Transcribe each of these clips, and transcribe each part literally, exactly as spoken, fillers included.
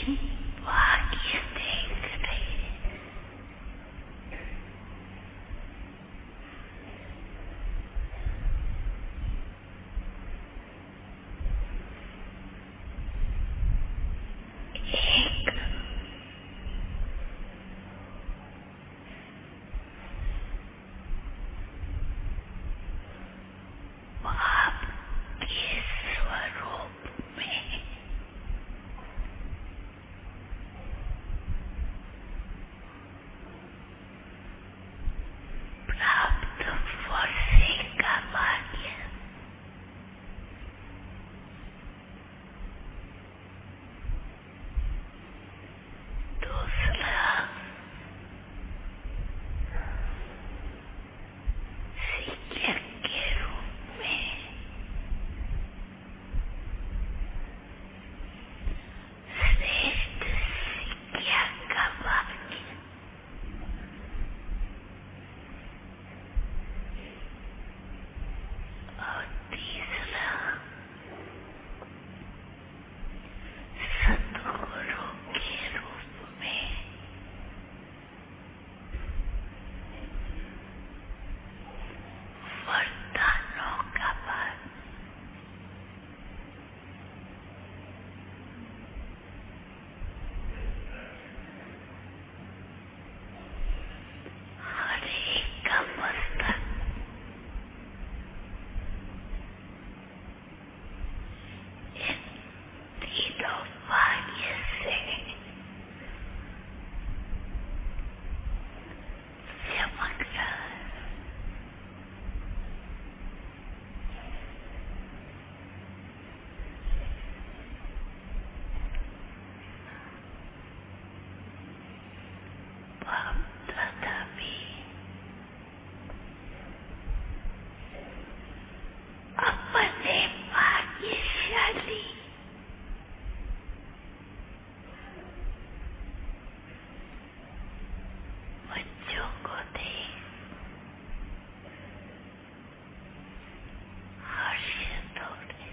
भाग्य देख रहे, एक बाप के स्वरूप में प्राप्त वर्षे का भाग्य, दूसरा शिक्षक के रूप में श्रेष्ठ शिक्षा का भाग्य, और तीसरा सद्गुरु के रूप में वरदानों का भाग्य। हर एक का मस्तक इन तीनों भाग्य से चमक रहा है। बाप दादा भी अपने भाग्यशाली बच्चों को दे हर्षित हो रहे,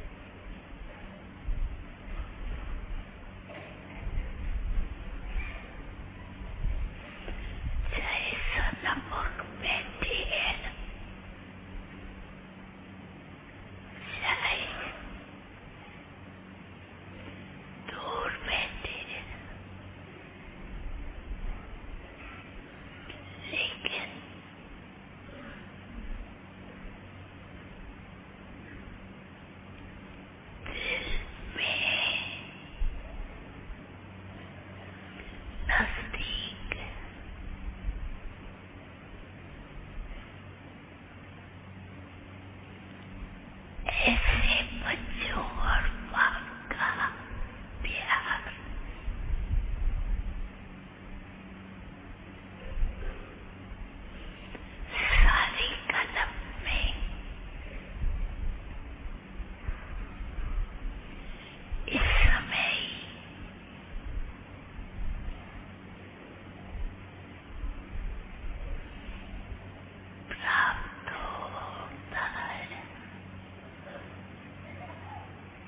चाहे सन्मुख बैठे हैं, चाहे दूर बैठे हैं, लेकिन दिल में नजदीक ऐसे बच्चों और बाप का प्यार सारी कलम में इस समय प्राप्त होता है।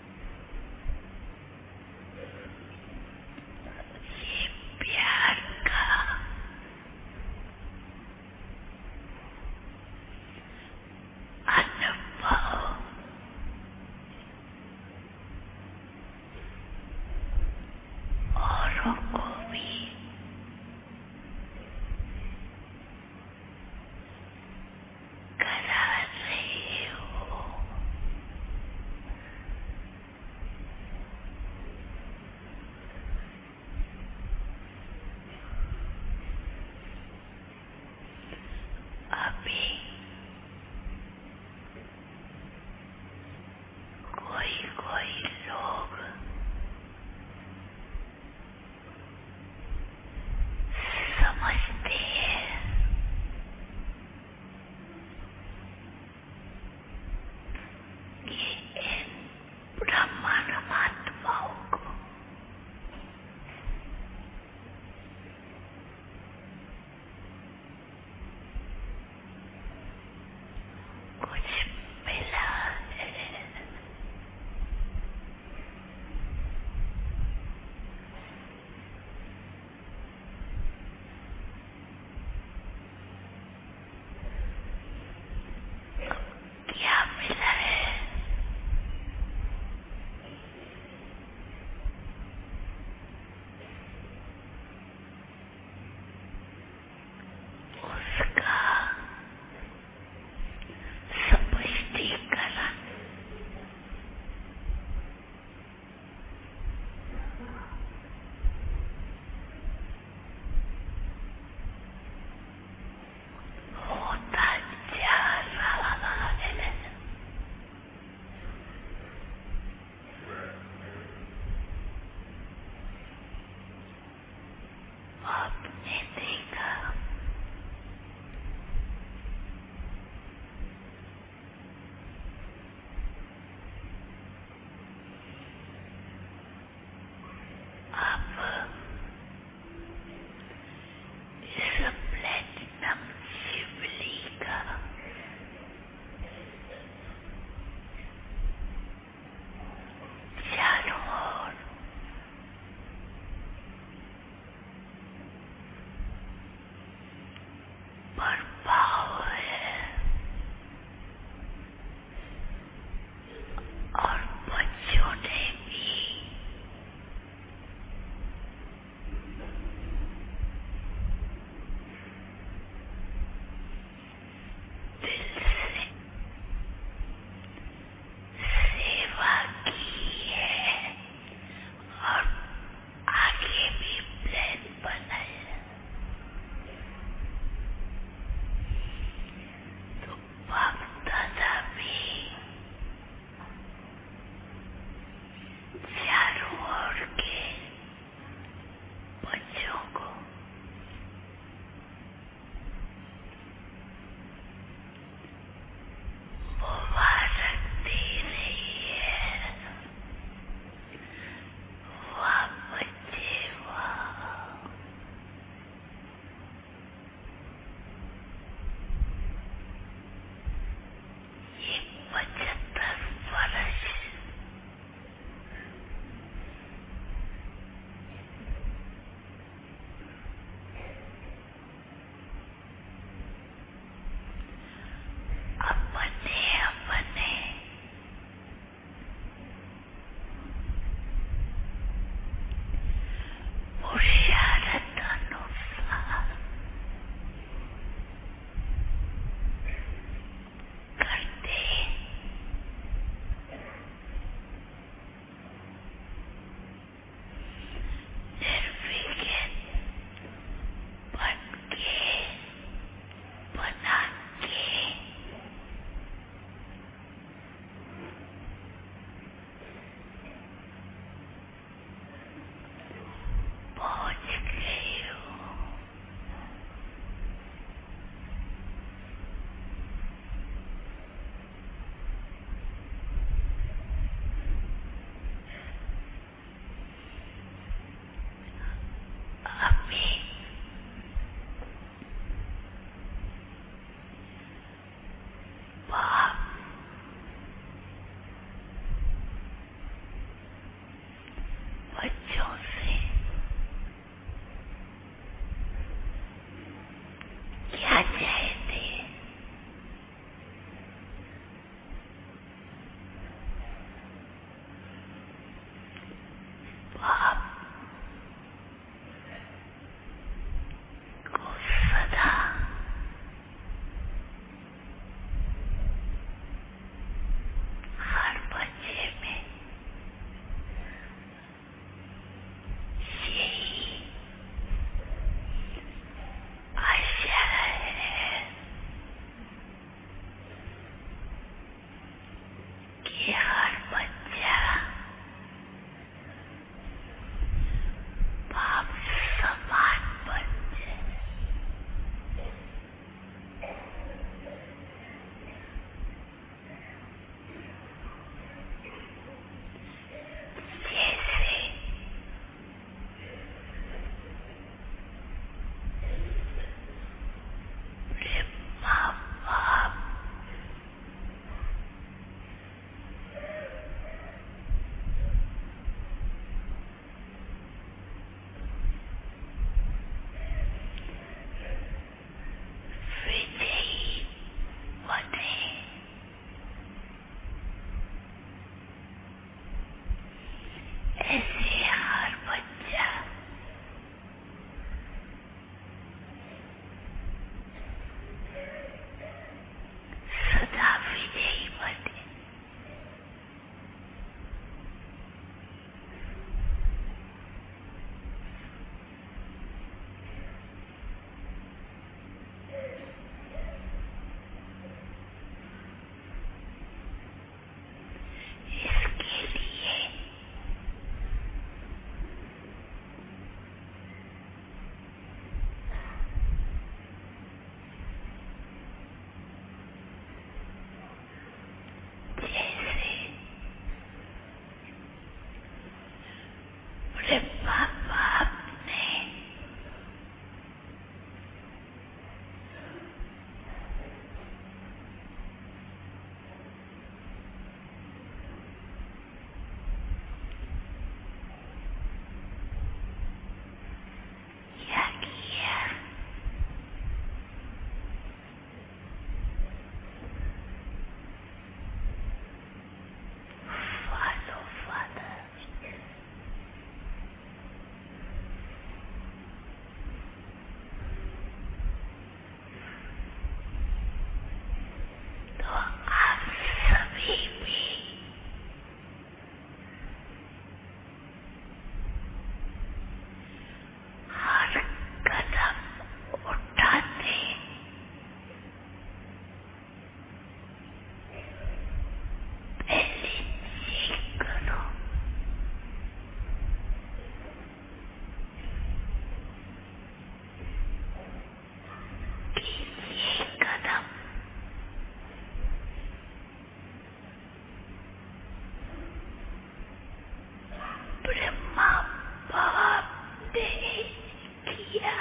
ब्रह्मा बाप ने किया।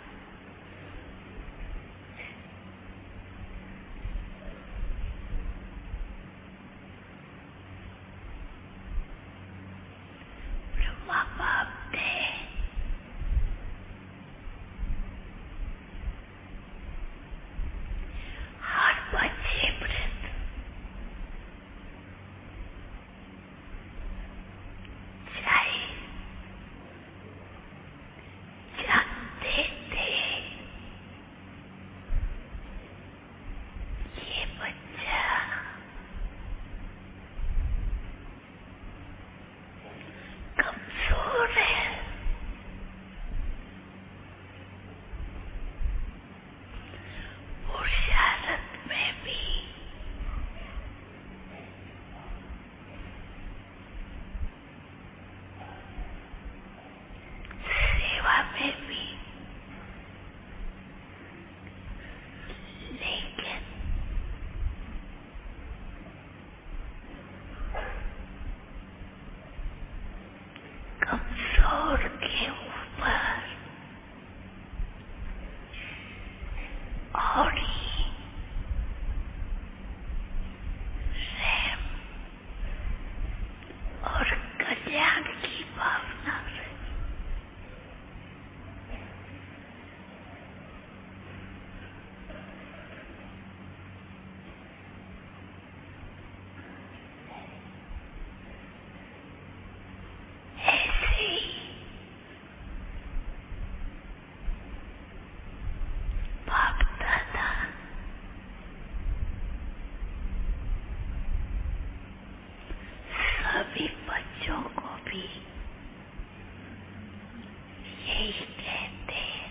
ब्रह्मा बाप ने हर बच्चे व्रत चाहे जानते थे ये बच्चा कमजोर है, पुरुषार्थ में भी सेवा में भी, लेकिन कमजोर के ऊपर और ही प्रेम और कल्याण की भावना से ऐसे ही बाप दादा सभी बच्चों को भी यही कहते हैं।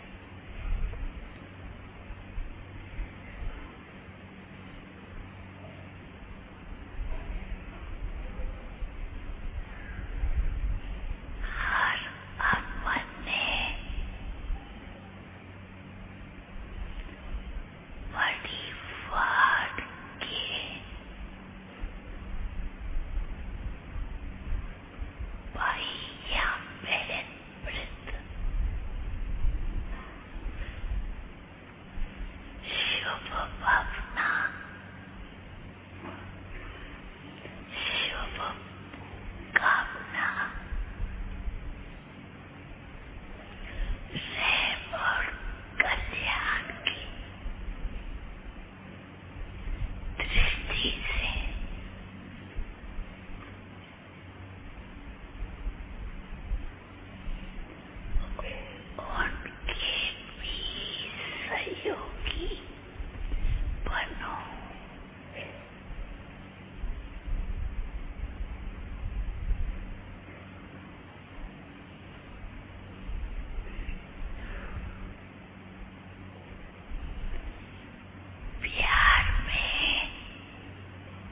हर अपने परिवार के भाई या बहन व्रत शुभ भावना, शुभ कामना, प्रेम और कल्याण की दृष्टि से उनके भी सहयोगी बनो। प्यार में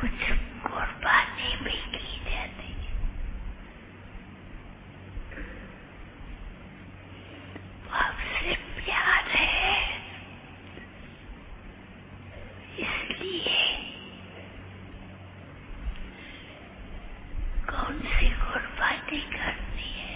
कुछ कुर्बानी भी की जाती है। आपसे प्यार है इसलिए कौन सी कुर्बानी करनी है।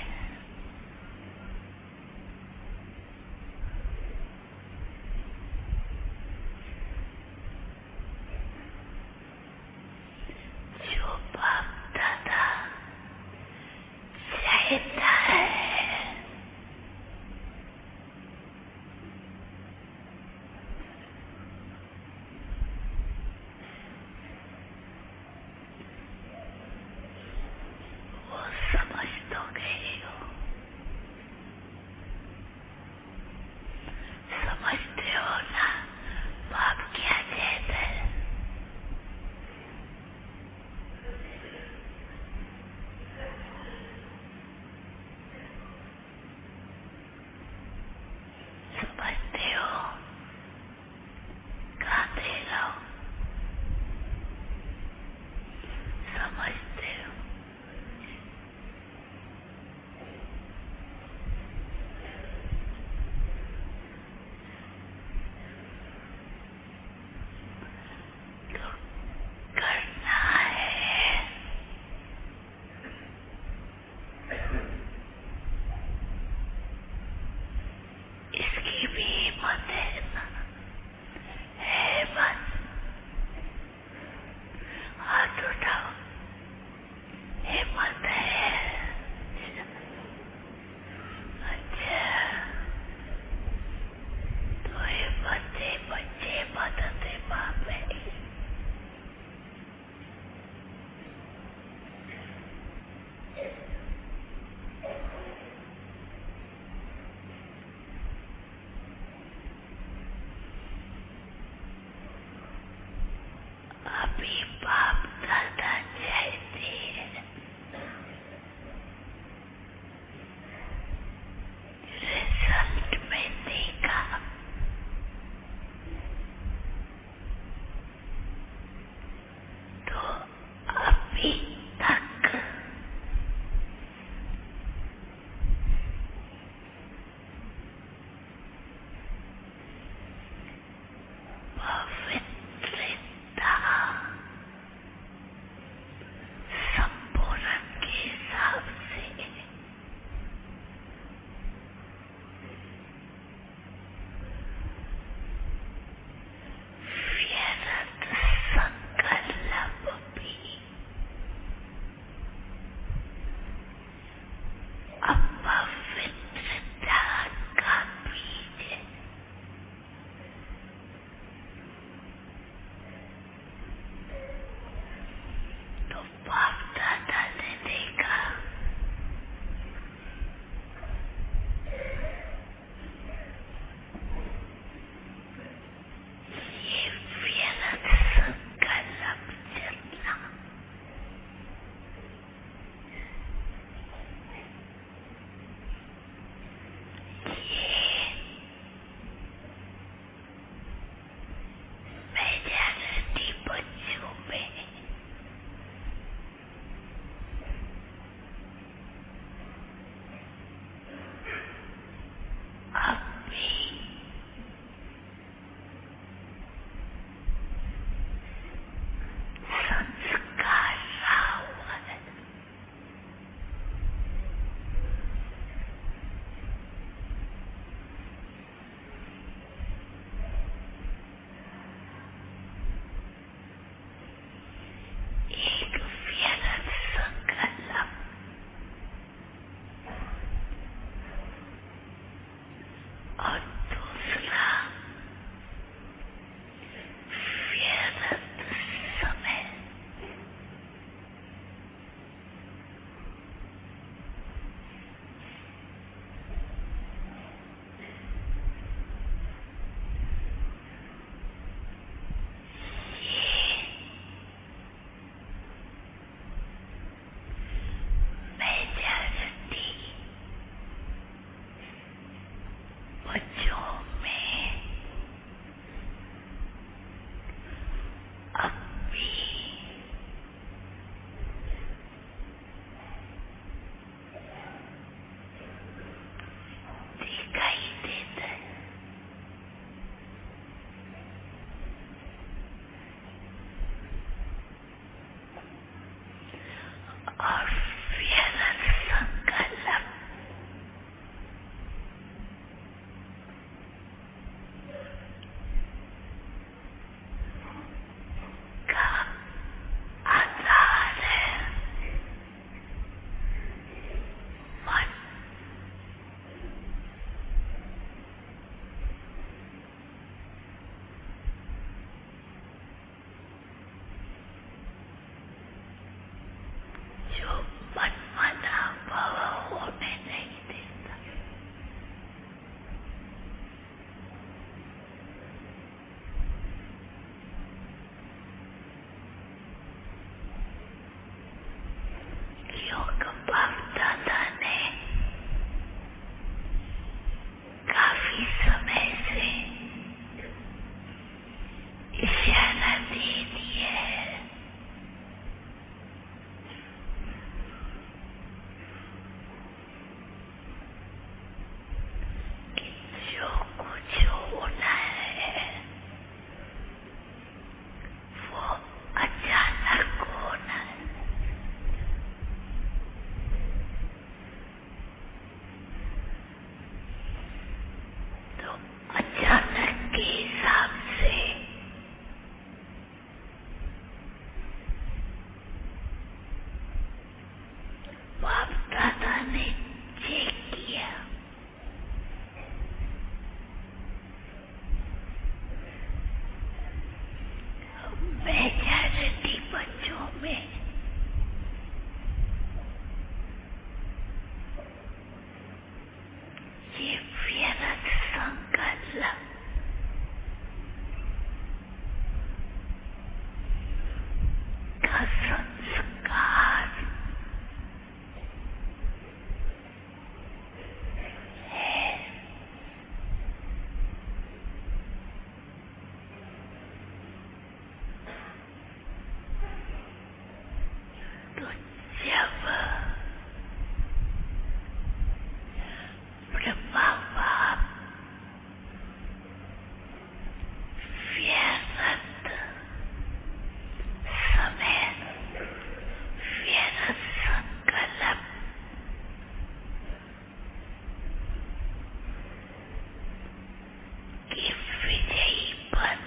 कि विजयीपन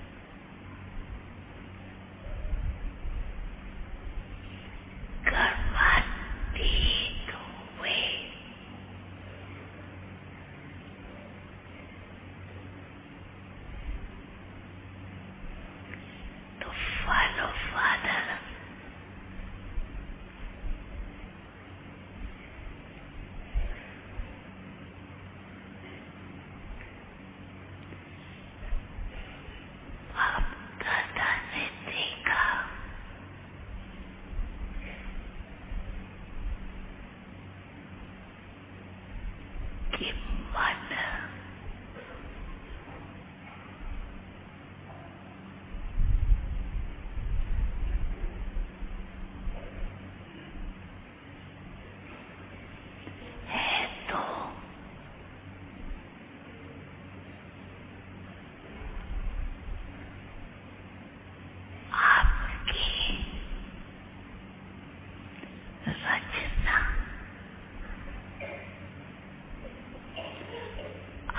कर्मातीत हुए तो Father, Father, बाप दादा ने देखा कि मन है तो आपकी रचना,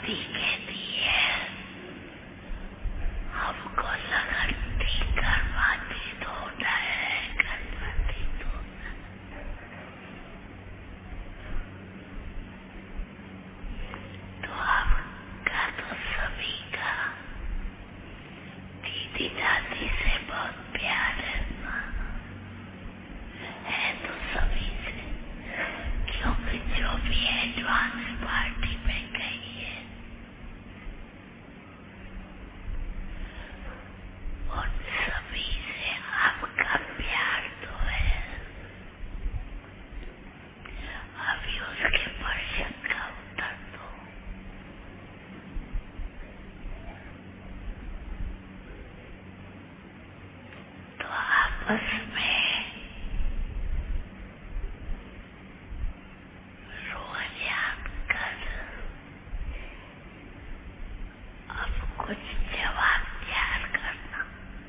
शादी के लिए हमको लगन ठीक करवाती तो है, करवाती तो तो आपका तो सभी का दीदी दादी से बहुत प्यार है ना, है तो सभी से, क्योंकि जो भी एडवांस पार्टी में गई है उन सभी से आपका प्यार तो है। अभी उसके पर्शन का उत्तर दो। तो आपस में रोज याद कर अब कुछ जवाब तैयार करना।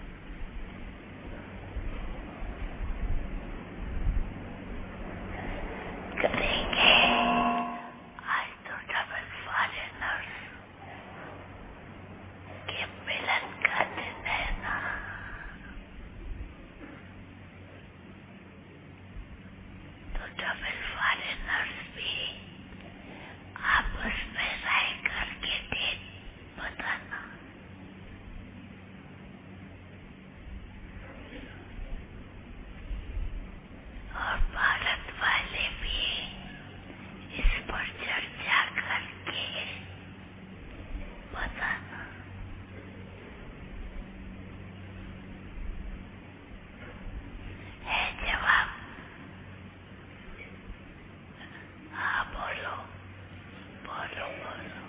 करेंगे आज तो डबल फॉरेनर्स के मिलन का दिन है ना, तो डबल फॉरेनर्स भी आपस में राय करके डेट बताना। और भारत वाले भी इस पर चर्चा करके बताना। है जवाब? हाँ बोलो बोलो बोलो।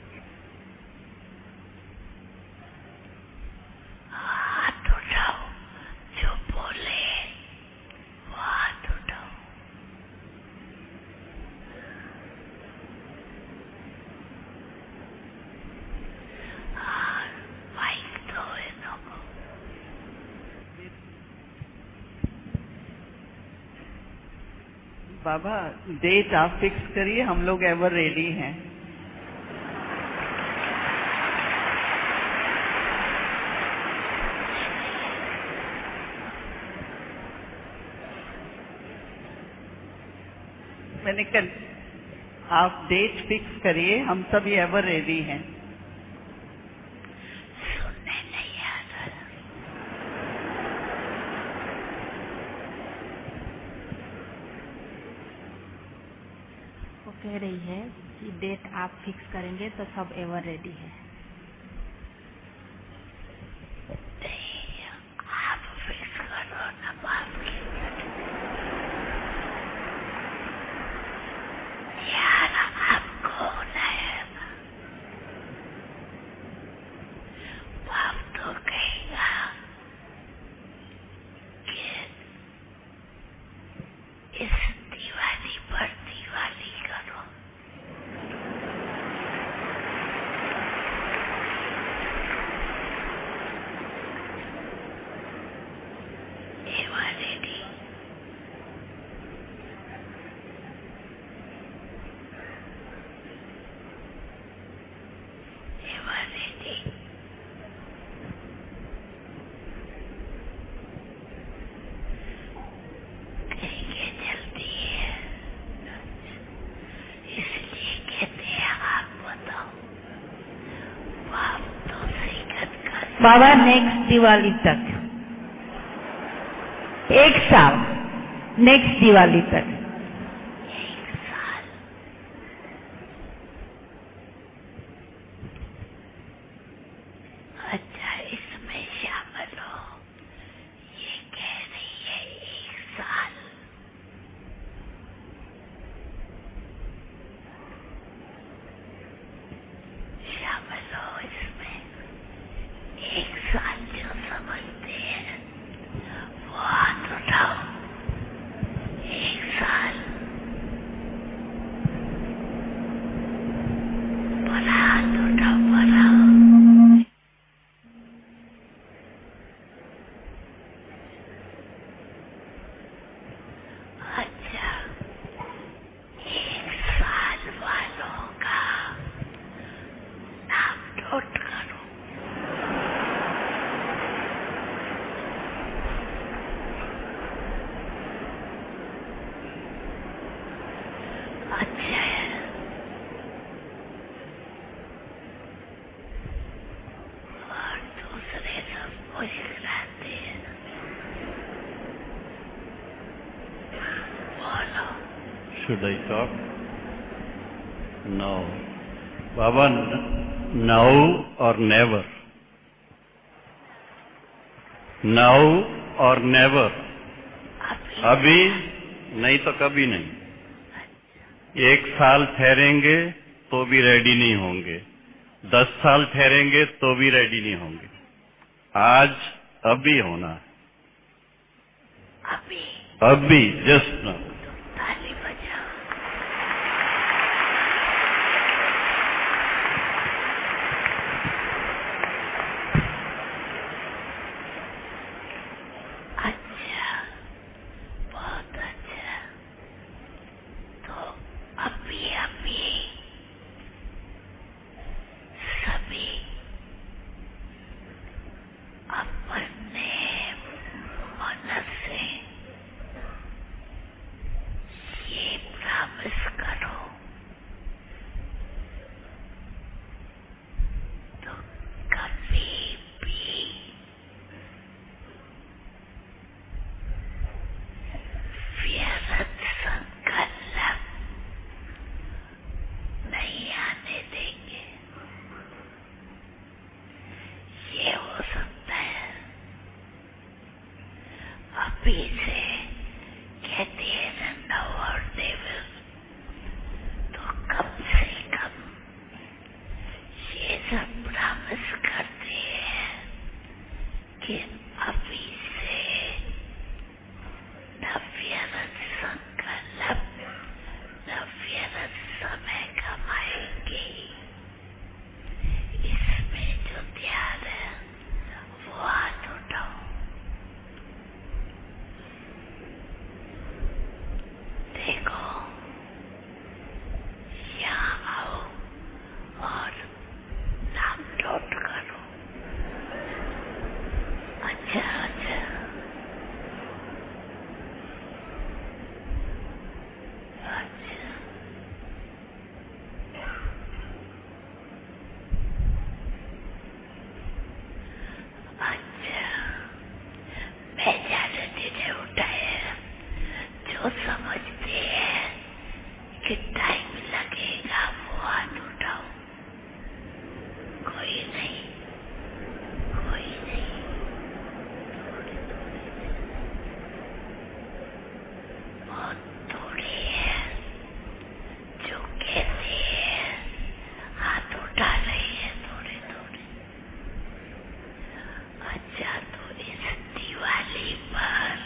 हाथ उठाओ, जो बोले वो हाथ उठाओ। हाँ माइक दो इनको। बाबा डेट आप फिक्स करिए, हम लोग एवर रेडी हैं। मैंने कल आप डेट फिक्स करिए, हम सब एवर रेडी हैं। सुनने नहीं आ रहा। वो कह रही है कि डेट आप फिक्स करेंगे तो सब एवर रेडी है। नहीं, आप फिक्स करो ना बाप की। यार आप कौन है? बाप तो कहेगा कि इस दिवाली पर दिवाली करो। Ever ready. Ever ready. कहेंगे जल्दी है, इसलिए कहते हैं आप बताओ। बाप तो सिकत कर बाबा नेक्स्ट दिवाली तक, एक साल, नेक्स्ट दिवाली तक। एक साल। अच्छा इसमें शामिल हो, ये कह रही है एक साल। शामिल हो इसमें। एक साल जो समझते हैं वो हाथ उठाओ। एक साल Should I talk? No. Baba, now or never? Now or never? अभी नहीं तो कभी नहीं। एक साल ठहरेंगे तो भी रेडी नहीं होंगे, दस साल ठहरेंगे तो भी रेडी नहीं होंगे। आज अभी होना है, अभी अभी जस्ट नाउ। ताली बजाओ। अच्छा, बहुत अच्छा। तो अभी अभी सभी अपने मन से ये प्रॉमिस करो, तो कभी भी व्यर्थ संकल्प नहीं आने देंगे। ये हो सकता है अभी से कहते हैं नौ और देवल, तो कम से कम ये सब प्रॉमिस करते हैं कि अभी से नव्यरत संकल्प, नव्यरत समय कमाएंगे। इसमें जो ध्यान है वो हाथ उठाओ। देखो, यहाँ आओ और नाम नोट करो। अच्छा अच्छा, अच्छा अच्छा, मैं ज्यादा दिन उठाया। जो समझते हैं कि टाइम लगेगा वो हाथ उठाओ। कोई नहीं, कोई नहीं। बहुत थोड़े हैं जो कहते हैं हाथ उठा रहे हैं थोड़े थोड़े। अच्छा, तो इस दिवाली पर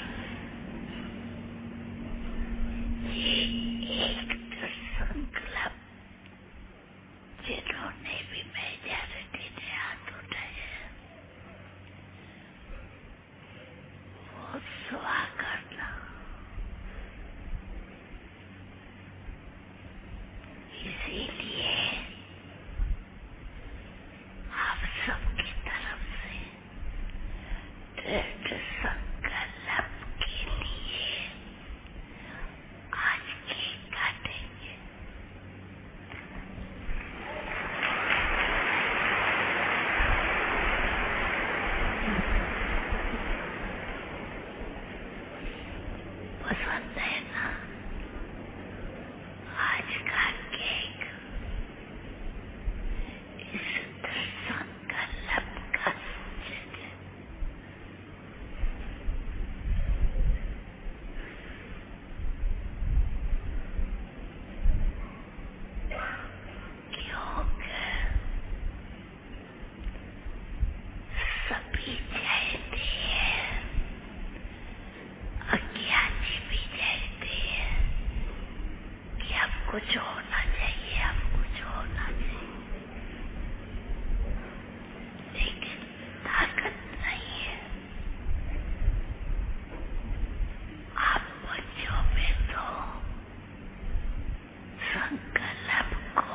ये एक जो संकल्प जिन्होंने भी मेजॉरिटी ने हाथ उठाए वो सुहा करना। इसीलिए आप सबकी तरफ से दृढ़ संकल्प के लिए आज केक काटेंगे। पसंद है ना आज का केक? इस दृढ़ संकल्प का सूचक है। क्योंकि सभी चाहते हैं, अज्ञानी भी चाहते हैं कि अब कुछ होना चाहिए, अब कुछ होना चाहिए, लेकिन ताकत नहीं है। आप बच्चों में तो संकल्प को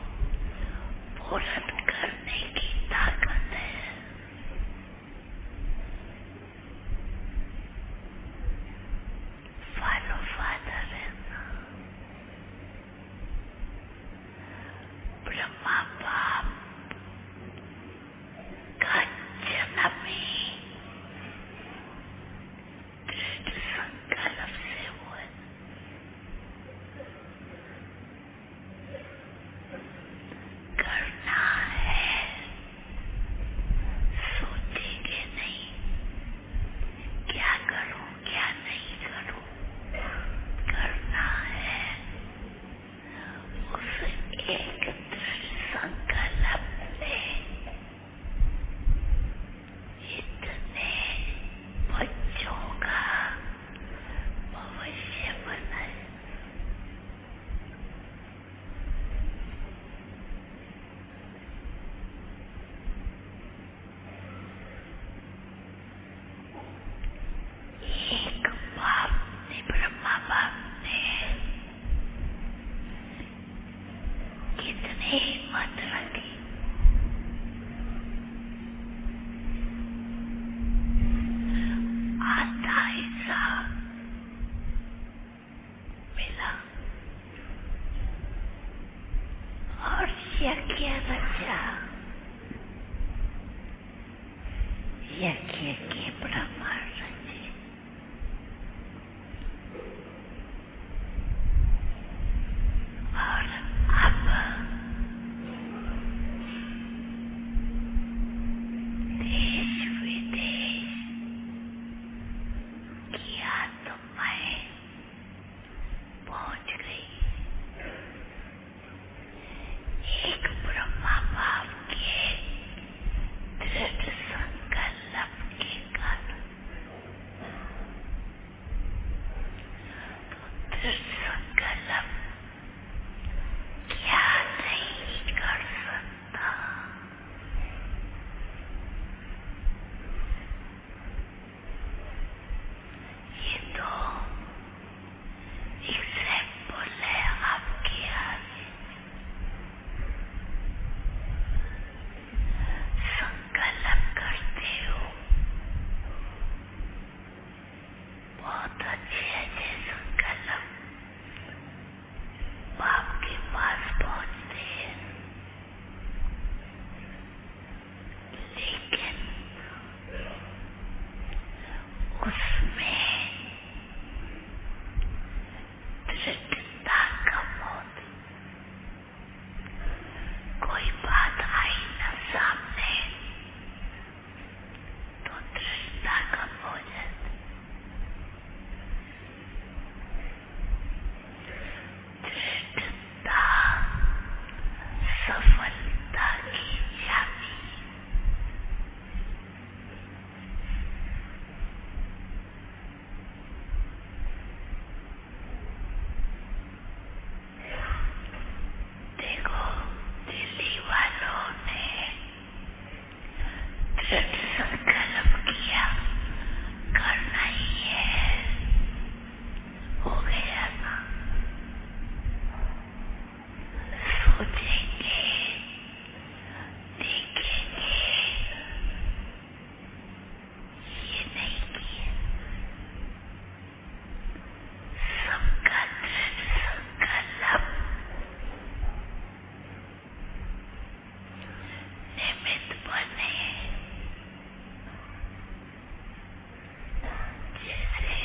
पूर्ण करने की ताकत है। फॉलो फादर है ना, ब्रह्मा बाप का जन्म ही दृढ़ संकल्प से हुआ। हिम्मत रखी, आधा हिस्सा मिला और यज्ञ रचा। यज्ञ के ब्राह्मण रचे और अब देश विदेश की आत्माएं पहुंच गई। एक ब्रह्मा भाव के दृढ़ संकल्प के कारण दृढ़ संकल्प क्या नहीं कर सकता। ये तो एग्जाम्पल है आपके आगे। संकल्प करते हो, बहुत अच्छे अच्छे संकल्प बाप के पास पहुंचते हैं, लेकिन उसमें दृढ़ता कम होती। कोई बात आई ना सामने तो दृढ़ता कम हो जाती। दृढ़ता सफलता की चाबी। देखो, दिल्ली वालों ने दृढ़ संकल्प किया, करना ही है, हो गया ना। सोचेंगे, देखेंगे, ये नहीं किया। सबका दृढ़ संकल्प निमित्त बने। जैसे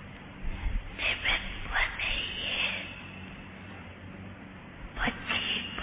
निमित्त बने ये पक्षी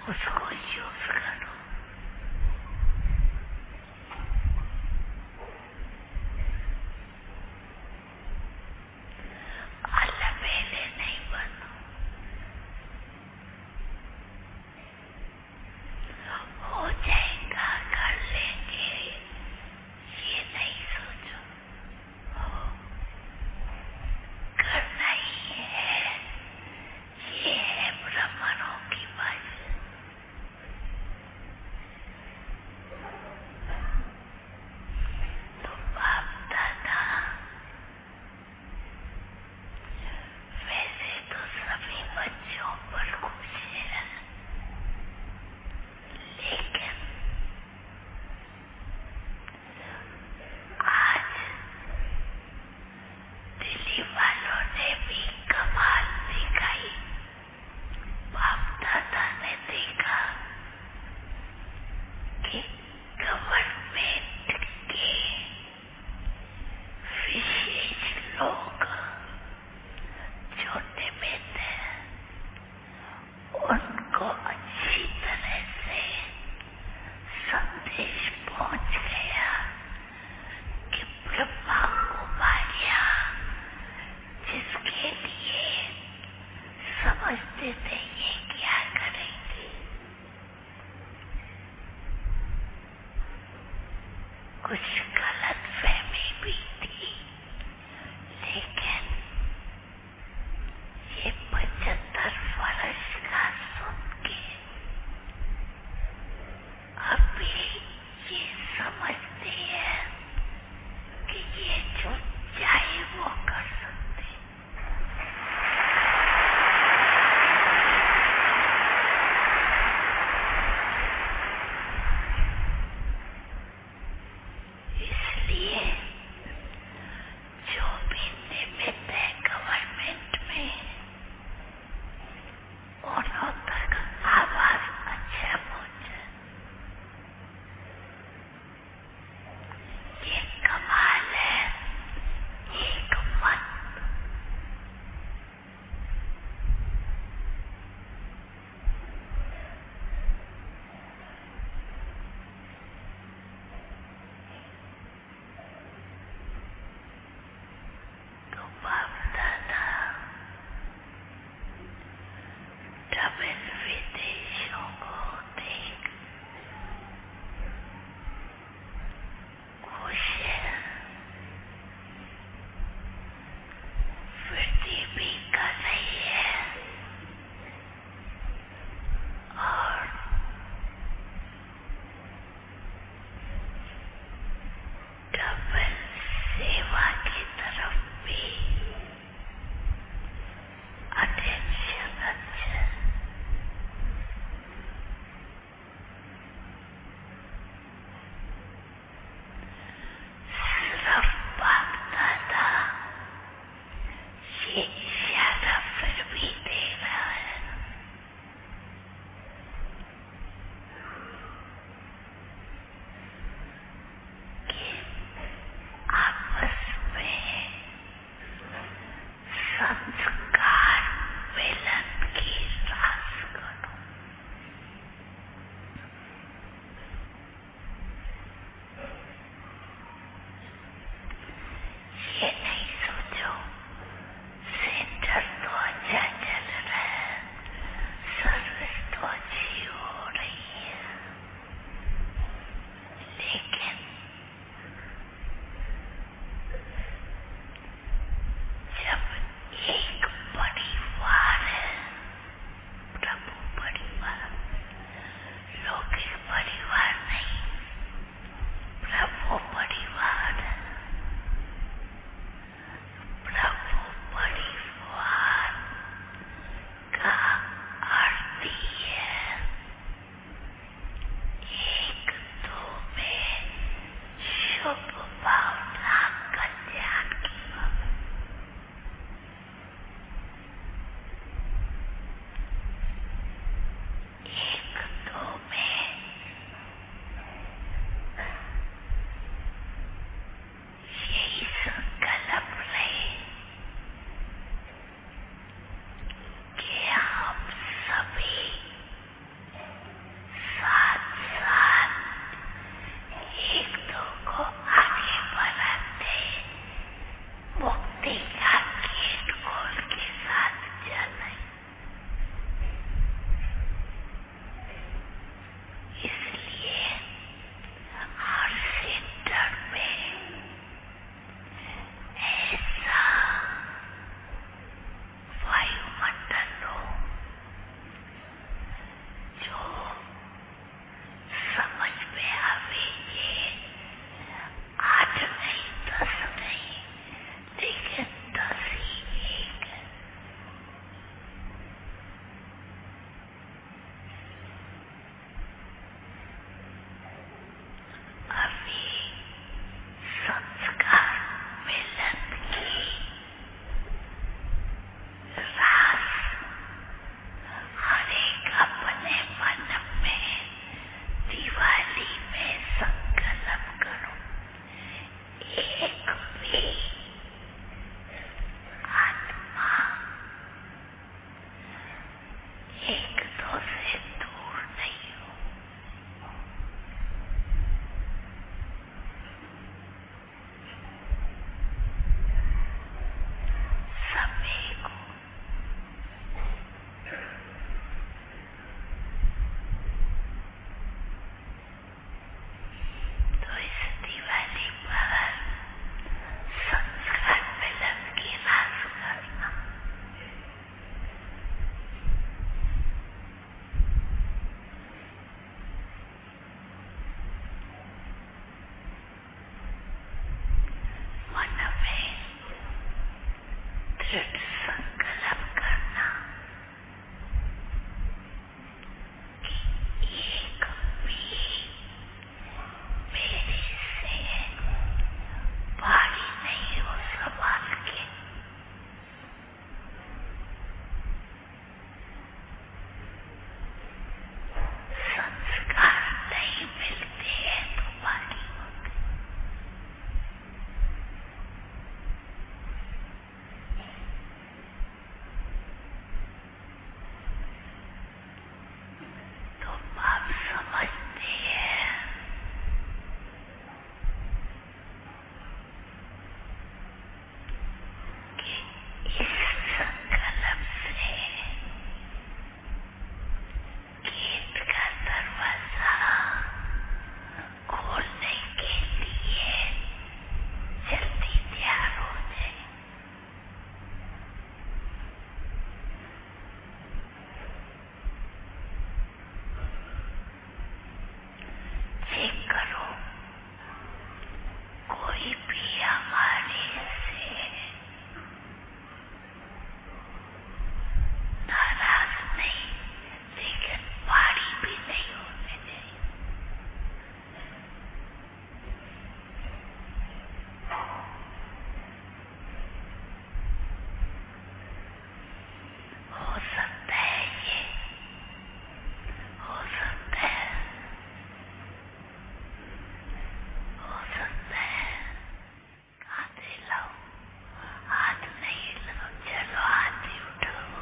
उसको यूज करो। अलबेले नहीं बनो। हो जाएगा, कर लेंगे, ये नहीं सोचो। करना ही है, ये है ब्राह्मणों की भाषा। तो बाप दादा वैसे तो सभी बच्चों पर खुश है, लेकिन आज दिल्ली वालों ने भी कमाल दिखाई। बाप दादा ने देखा कि गवर्नमेंट के विशेष लोग जो निमित्त हैं, उनको अच्छी तरह से संदेश पहुंच गया कि ब्रह्मा कुमारियां जिसके लिए समझते थे ये क्या करेंगे, कुछ गलत फहमी भी थी, लेकिन ये पचहत्तर वर्ष का सुन के अभी ये समझते हैं कि ये जो चाहे वो कर सकते। इसलिए जो भी निमित्त है गवर्नमेंट में, उन्हों तक आवाज अच्छा पहुंचे। ये कमाल है, एक मत। तो बाप दादा डबल विदेशों को देख खुश है, वृद्धि भी कर रही है और डबल सेवा की तरफ भी अटेंशन अच्छा। एक दो से दूर नहीं हूँ। सभी को तो इस दिवाली पर संस्कार मिलन की रास करना। मन में दृढ़ संकल्प करना कि एक भी मेरे से भारी नहीं हो संभाल के। संस्कार नहीं मिलते हैं तो भारी होते। तो आप समझते हैं कि इस संकल्प से गेट का दरवाजा खोलने के लिए जल्दी तैयार हो जाए। चेक करो कोई भी हमारे से नाराज नहीं, लेकिन भारी भी नहीं होने चाहिए। हो सकता है ये, हो सकता है, हो सकता है। हाथ हिलाओ, हाथ नहीं हिलाओ, चलो हाथ ही उठाओ।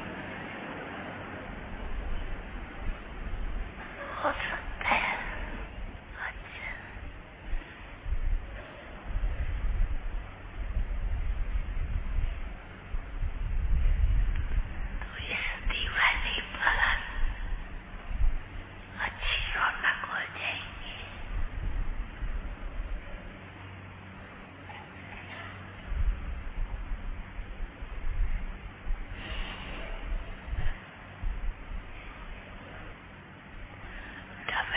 हो सकता है। अच्छा, तो इस दिवाली पर अच्छी रौनक हो जाएगी। डब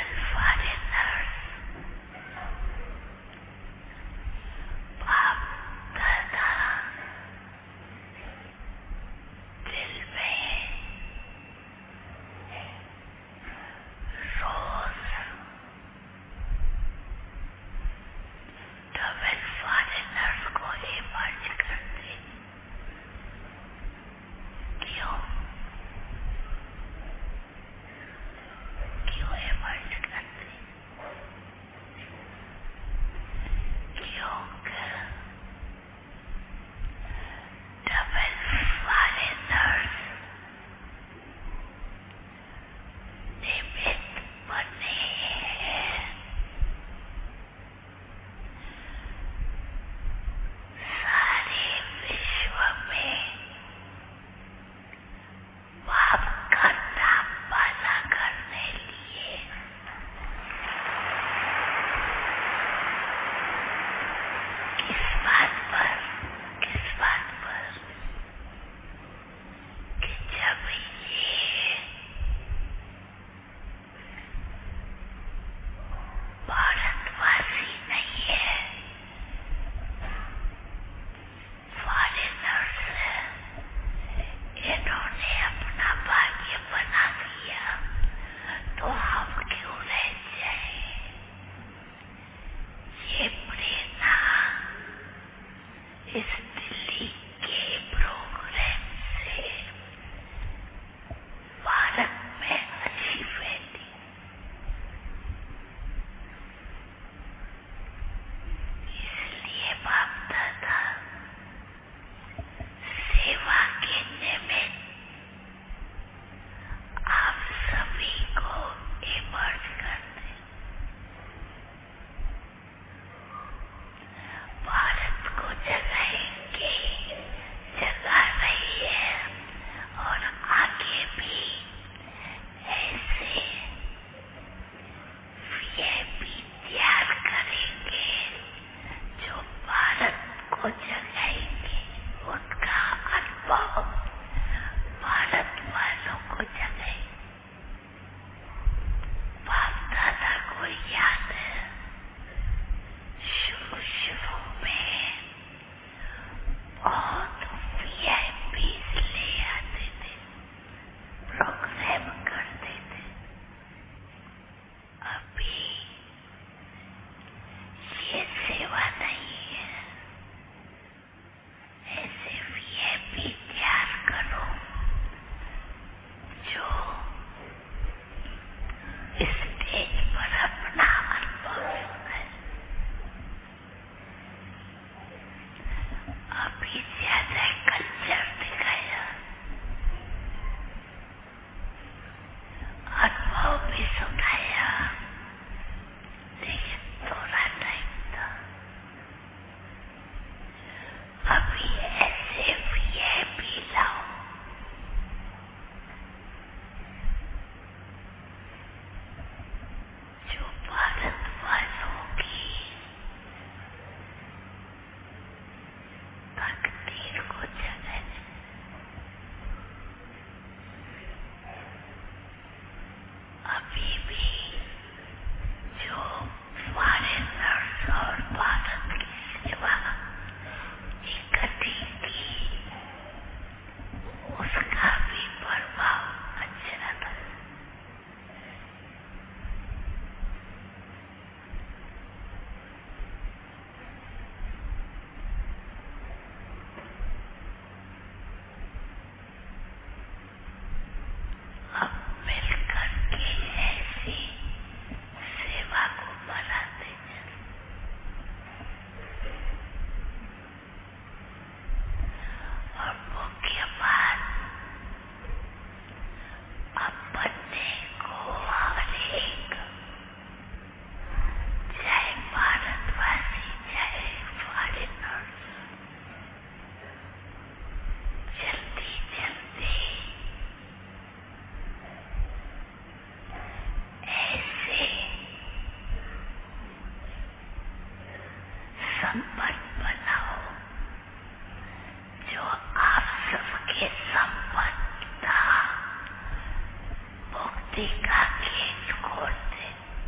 बुद्धि का गेट खोल दे।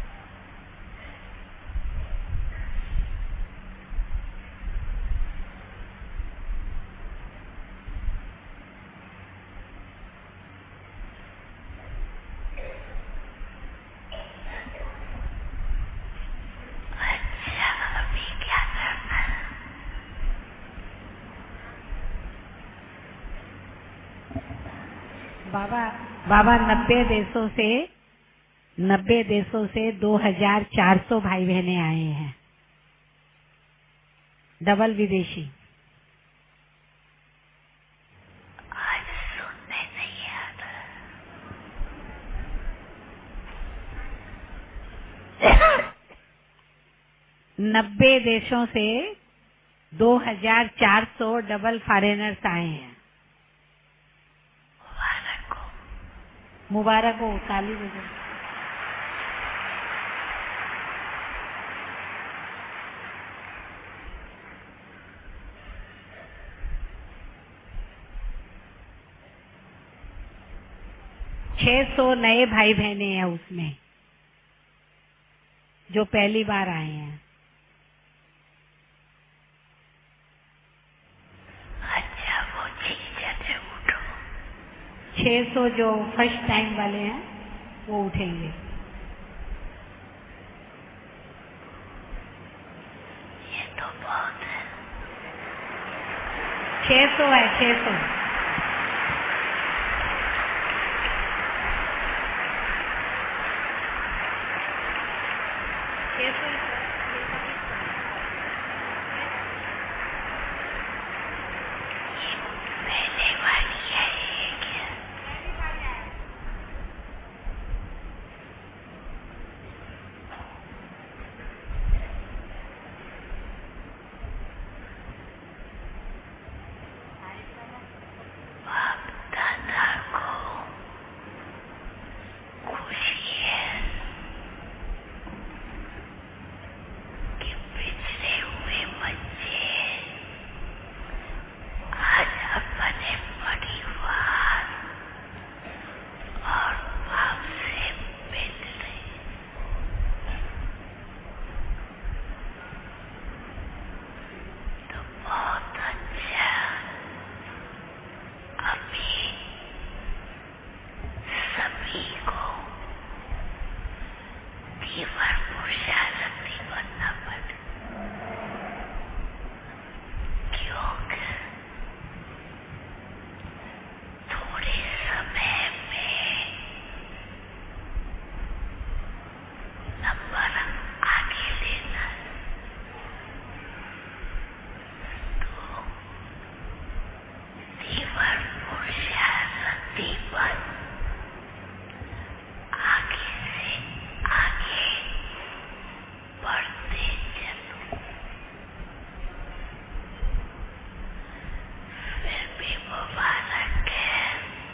अच्छा, अभी क्या करना है? बाबा बाबा नब्बे देशों से नब्बे देशों से दो हजार चार सौ भाई बहनें आए हैं, डबल विदेशी। आज सुनने नहीं आता। नब्बे देशों से दो हजार चार सौ डबल फॉरेनर्स आए हैं। मुबारक हो। मुबारक हो, ताली बजाओ। छह सौ नए भाई बहने हैं उसमें जो पहली बार आए हैं। अच्छा, वो चीज़ से उठो। छह सौ जो फर्स्ट टाइम वाले हैं वो उठेंगे। ये तो बहुत है। छह सौ है, छह सौ। पहले वाली है ये क्या? बाप दादा को खुशी है कि पिछड़े हुए बच्चे आज अपने परिवार और बाप से मिल रहे। तो बहुत अच्छा। अभी सभी को तीव्र पुरुषार्थी बनना पड़े, क्योंकि थोड़े समय में नंबर आगे लेना। तो तीव्र पुरुषार्थी बन आगे से आगे बढ़ते चलो। फिर भी मुबारक है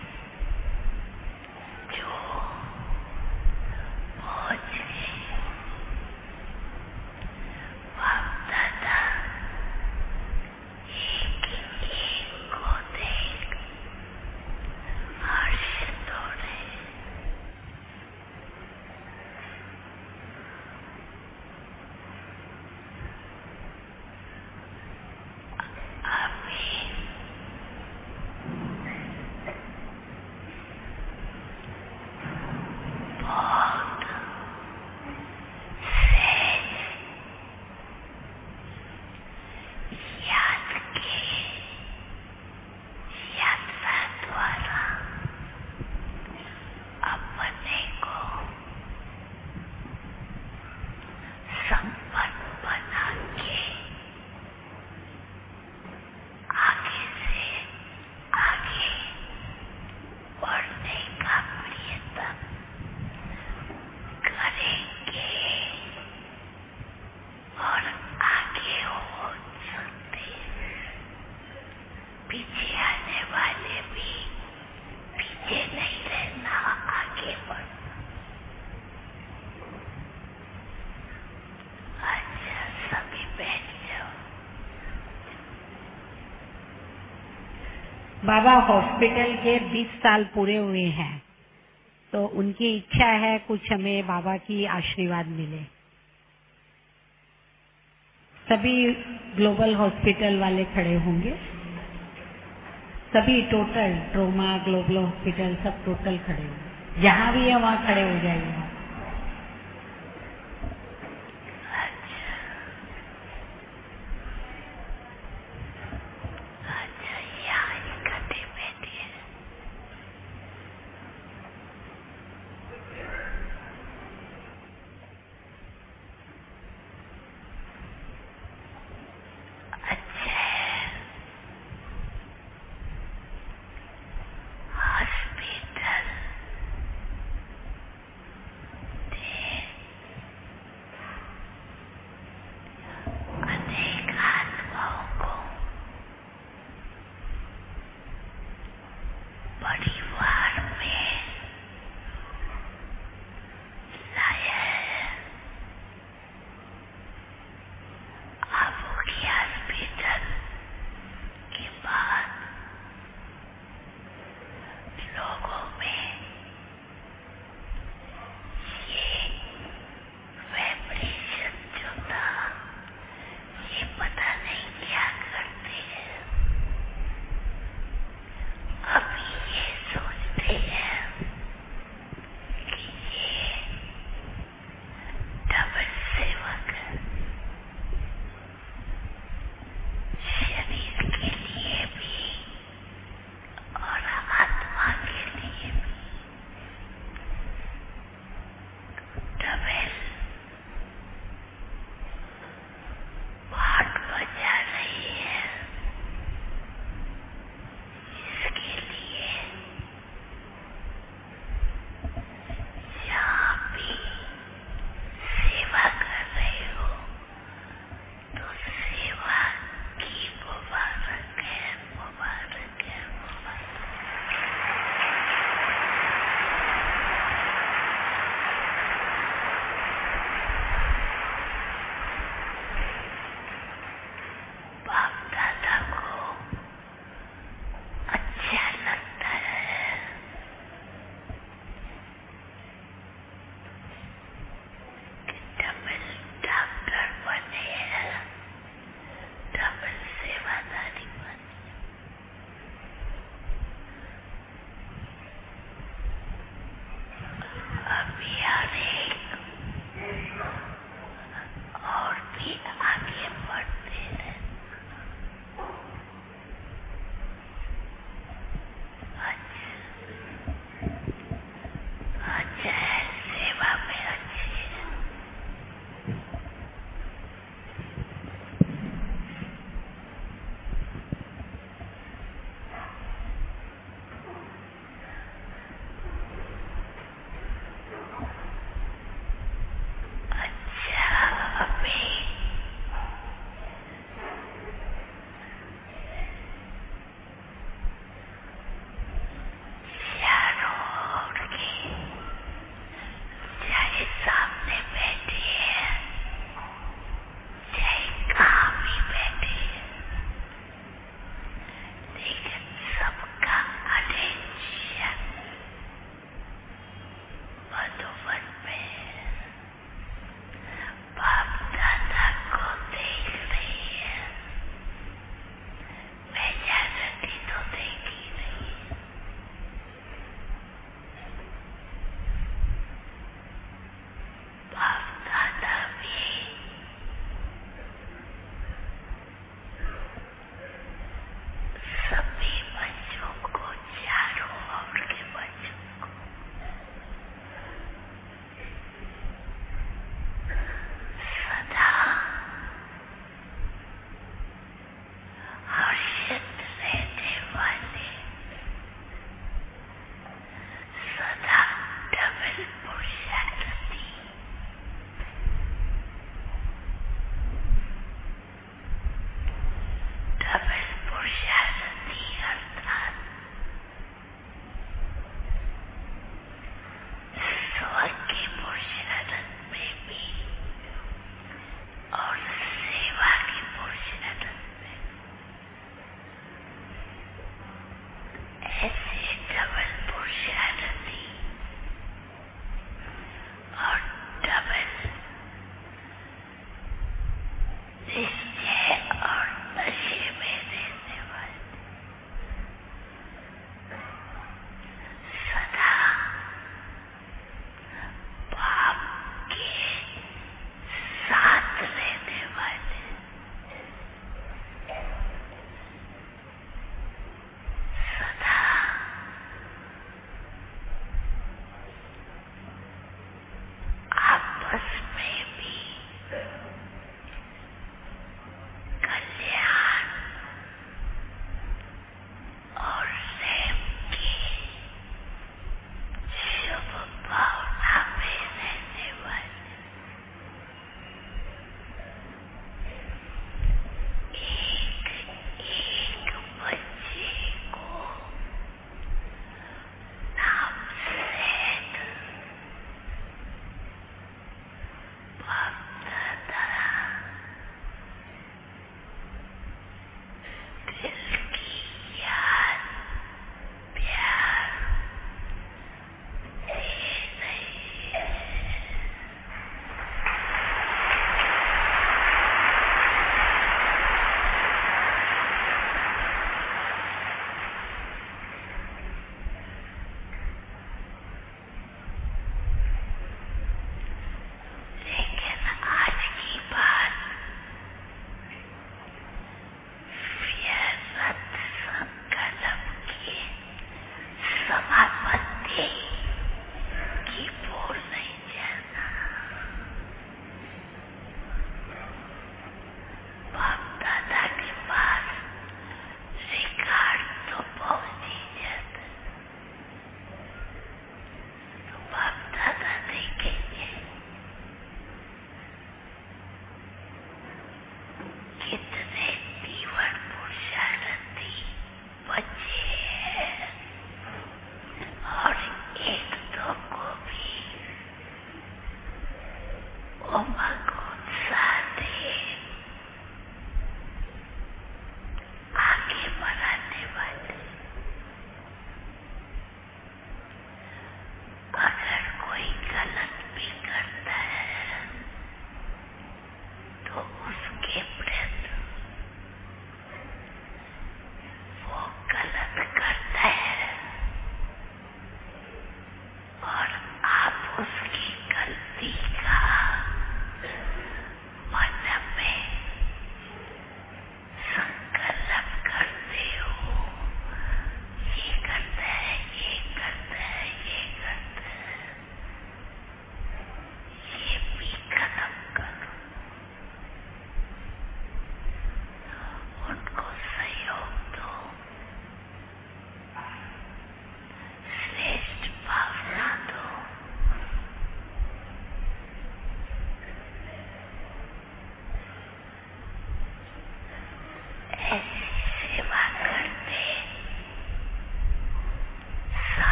जो पहुंच गए। बाप दादा एक एक को देख हर्ष तोड़े। अभी बहुत सहज याद के यात्रा द्वारा अपने को संपन्न बना के आगे से आगे बढ़ने का प्रयत्न करेंगे और आगे हो सकते। पीछे आने वाले भी पीछे नहीं रहना, आगे बढ़ना। अच्छा, सभी बैठ जाओ। बाबा हॉस्पिटल के बीस साल पूरे हुए हैं। तो उनकी इच्छा है कुछ हमें बाबा की आशीर्वाद मिले। सभी ग्लोबल हॉस्पिटल वाले खड़े होंगे, सभी टोटल ट्रोमा ग्लोबल हॉस्पिटल सब टोटल खड़े होंगे, जहां भी है वहां खड़े हो जाइए।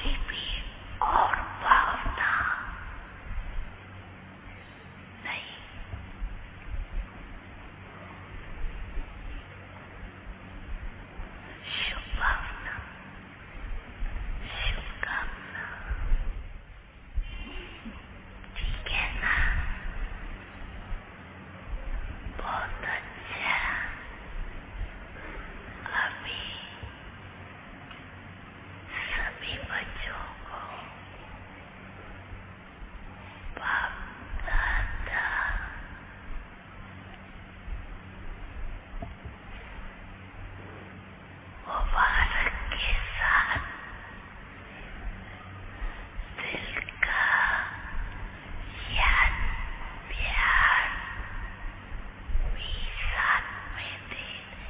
कोई भी और भावना नहीं। शुभ भावना, शुभकामना, ठीक है ना? बहुत अच्छा। अभी सभी बच्चों को बाप दादा मुबारक के साथ दिल का याद प्यार भी साथ में दे दें।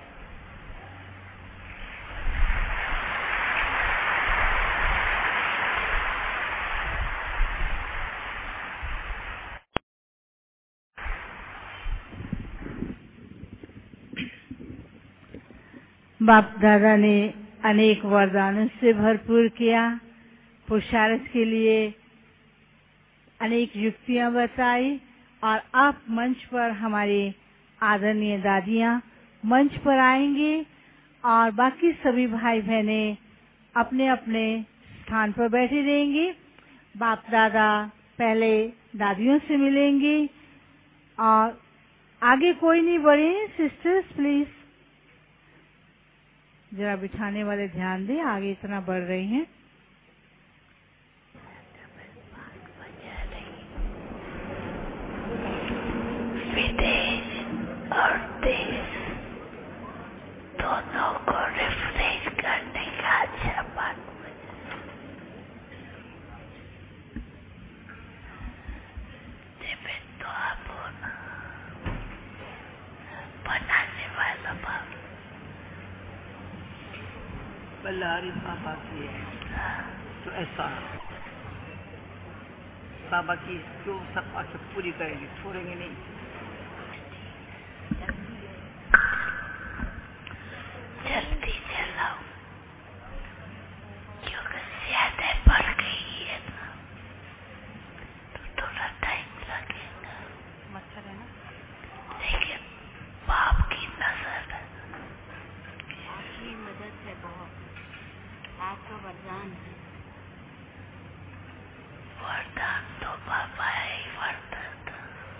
बाप दादा ने अनेक वरदानों से भरपूर किया, पुरुषार्थ के लिए अनेक युक्तियां बताई और अब मंच पर हमारी आदरणीय दादियां मंच पर आएंगे और बाकी सभी भाई बहनें अपने अपने स्थान पर बैठे रहेंगे। बाप दादा पहले दादियों से मिलेंगे और आगे कोई नहीं बढ़े। सिस्टर्स प्लीज जरा बिठाने वाले ध्यान दें, आगे इतना बढ़ रही हैं। विदेश और देश दोनों को रिफ्रेश करने का अच्छा बात तो आप हो ना, बनाने वाला बाप बल्लारी बाबा की है तो ऐसा बाबा की जो सब आशा पूरी करेंगे, छोड़ेंगे नहीं। जल्दी चलाओ क्योंकि ज्यादा बढ़ गई है ना, तो थोड़ा टाइम लगेगा। मच्छर है ना, लेकिन बाप की नजर है, आपकी मदद है, बहुत आपका वरदान है। वरदान तो बाबा ही वरदान।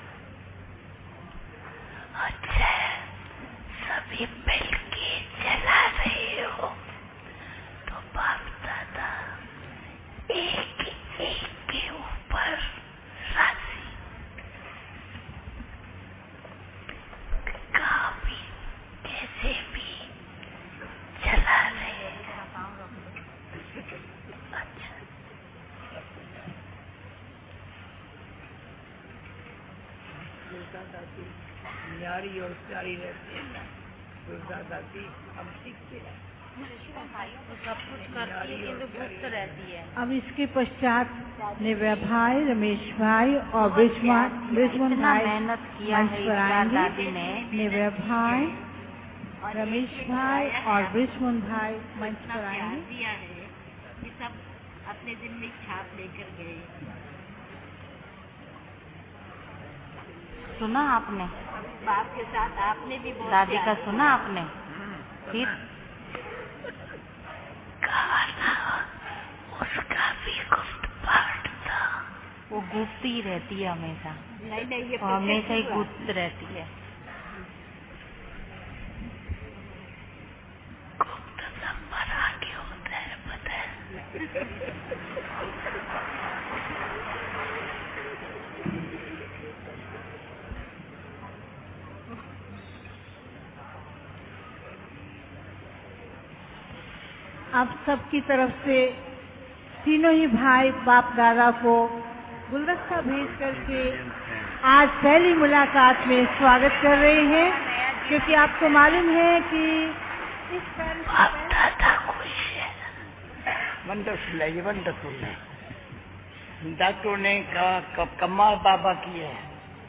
अच्छा सभी मिलके चला रहे हो तो बाप दादा एक एक के ऊपर राशि कहाँ भी कैसे भी चला रहे हैं। अच्छा दुर्गा दादी न्यारी और प्यारी रहती है ना, दुर्गा दादी हम सीखते हैं। सब कुछ करती है किंतु गुप्त रहती है। अब इसके पश्चात निव्या भाई, रमेश भाई और ब्रिजमोहन ब्रिजमोहन इतना भाई मेहनत किया मंच है पर इस बार आएंगे। दादी ने। निव्या भाई, रमेश भाई और ब्रिजमोहन भाई मंच इतना पर प्यार आएंगे। दिया है कि सब अपने दिल में छाप लेकर गए। सुना आपने बाप के साथ, आपने भी बहुत दादी का सुना आपने? फिर कहा ना उसका भी गुप्त पाठ था। वो गुप्त ही रहती है हमेशा। नहीं नहीं ये वो हमेशा ही गुप्त रहती है। गुप्त नंबर आगे होता है पता है। अब सबकी तरफ से तीनों ही भाई बाप दादा को गुलदस्ता भेज करके आज पहली मुलाकात में स्वागत कर रहे हैं, क्योंकि आपको मालूम है कि इस कार्य से बाप पहले दादा खुश है। वंडरफुल है, ये वंडरफुल है। डॉक्टरों ने कहा कब कमाल बाबा की है।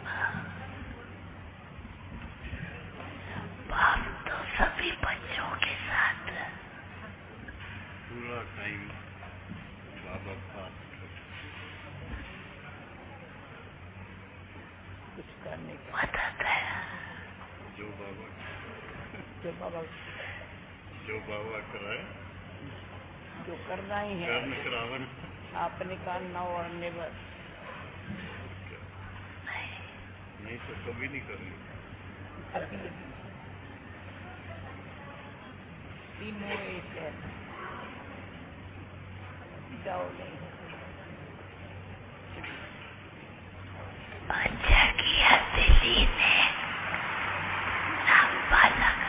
बाप तो सभी बच्चों के साथ पूरा टाइम बाबा बात कुछ करने का मदद है। जो बाबा जो बाबा जो बाबा कराए जो करना ही है कर्म करावन आपने करना और नेवर नहीं तो कभी नहीं करेंगे। तीनों एक है, जाओ नहीं। अच्छा किया दिल्ली ने नाबालग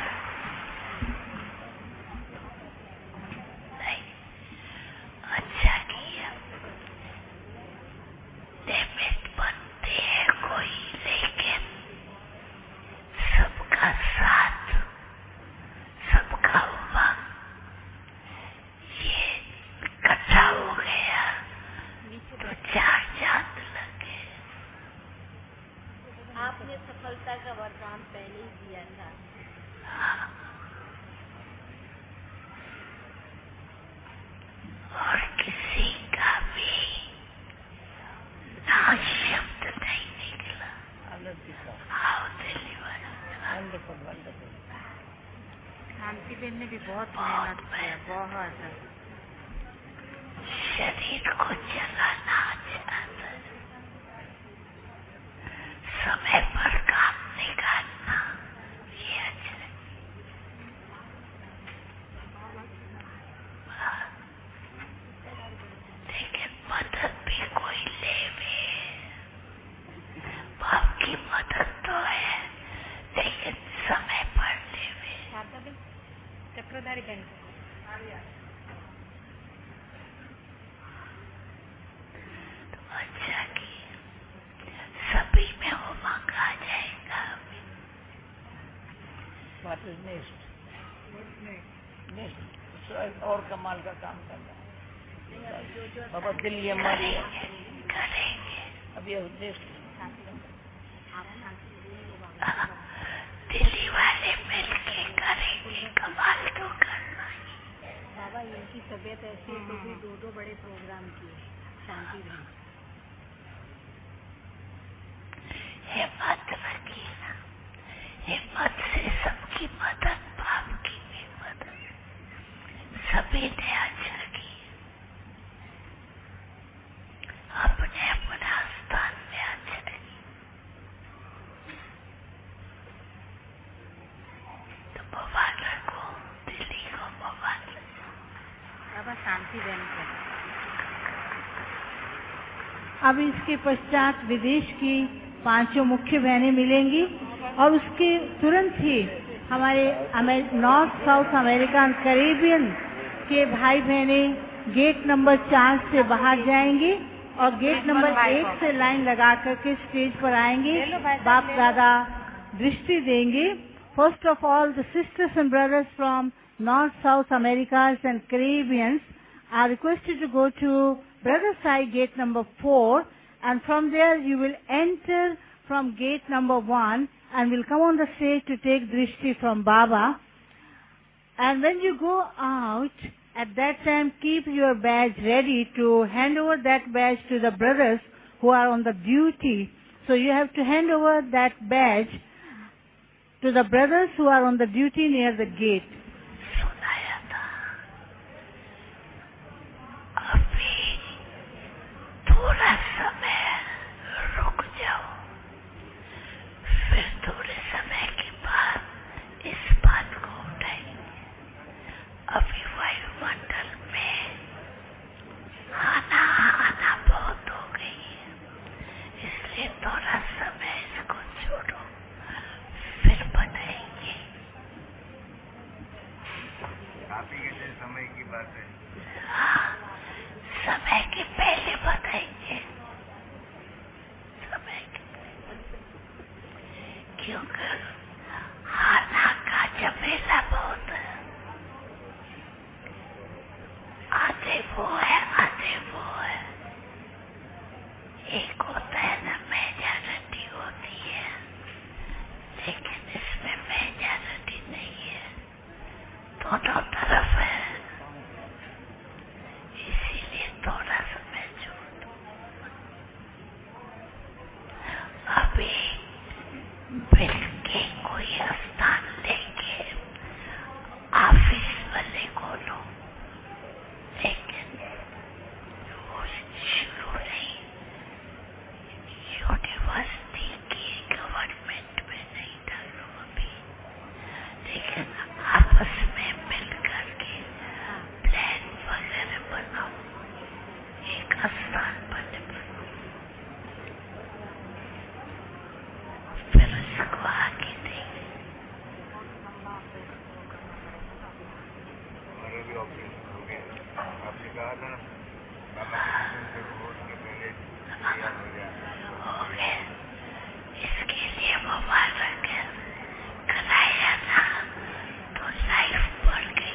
नहीं, अच्छा किया। डेबिट बनते हैं कोई, लेकिन सबका साथ सबका उमंग ये इकट्ठा हो गया तो चार चांद लगे। आपने सफलता का वरदान पहले ही दिया था। हाँ। और किसी का भी ना शब्द नहीं निकला। आओ दिल्ली वाला वंडरफुल वंडरफुल। शांति बेन ने भी बहुत बहुत मेहनत किया, बहुत। शरीर को जलाना चाहता, समय पर काम निकालना ये अच्छा है। लेकिन मदद भी कोई लेवे, बाप की मदद तो है, लेकिन समय पर लेवे। चक्रधारी बहन तो अच्छा की सभी में उमंग आ जाएगा। What is next? नेक्स्ट और कमाल का काम करना है। बाबा दिल्ली हमारी है, करेंगे अभी नेक्स्ट दिल्ली वाले मिलके करेंगे, कमाल तो करना ही। बाबा इनकी तबीयत ऐसी है तो भी दो दो बड़े प्रोग्राम किए शांति बहन। हिम्मत रखिए, हिम्मत से सबकी मदद, बाप की भी मदद, सभी ने अच्छा किया, अपने अपना स्थान में अच्छा किया। तो मुबारक हो, दिल्ली को मुबारक। बाबा शांति बहन को अब इसके पश्चात विदेश की पांचों मुख्य बहनें मिलेंगी और उसके तुरंत ही हमारे नॉर्थ साउथ अमेरिका कैरेबियन के भाई बहनें गेट नंबर चार से बाहर जाएंगे और गेट नंबर एक से लाइन लगा करके स्टेज पर आएंगे। बाप दादा दृष्टि देंगे। First of all the sisters and brothers from north south Americas and Caribbeans are requested to go to brother side gate number four, and from there you will enter from gate number one and will come on the stage to take drishti from Baba. And when you go out, at that time keep your badge ready to hand over that badge to the brothers who are on the duty. So you have to hand over that badge to the brothers who are on the duty near the gate. सुनाया था अभी थोड़ा समय रुक जाओ, फिर थोड़े समय के बाद इस बात को उठाएंगे। अभी वायुमंडल में आना आना बहुत हो गई है, इसलिए थोड़ा समय इसको छोड़ो, फिर बनाएंगे। आप ही के समय की बात है। हाँ, समय के पहले बताएंगे, समय के क्योंकि आना का झमेला बहुत है। आधे वो है, आधे वो है। एक होता है ना मेजॉरिटी होती है, लेकिन इसमें मेजॉरिटी नहीं है, दोनों तरफ है, इसीलिए थोड़ा कहा था बाबा से वोट के पहले तैयार हो गया हो गया। इसके लिए मुबारक कराया था तो लाइफ बढ़ गई।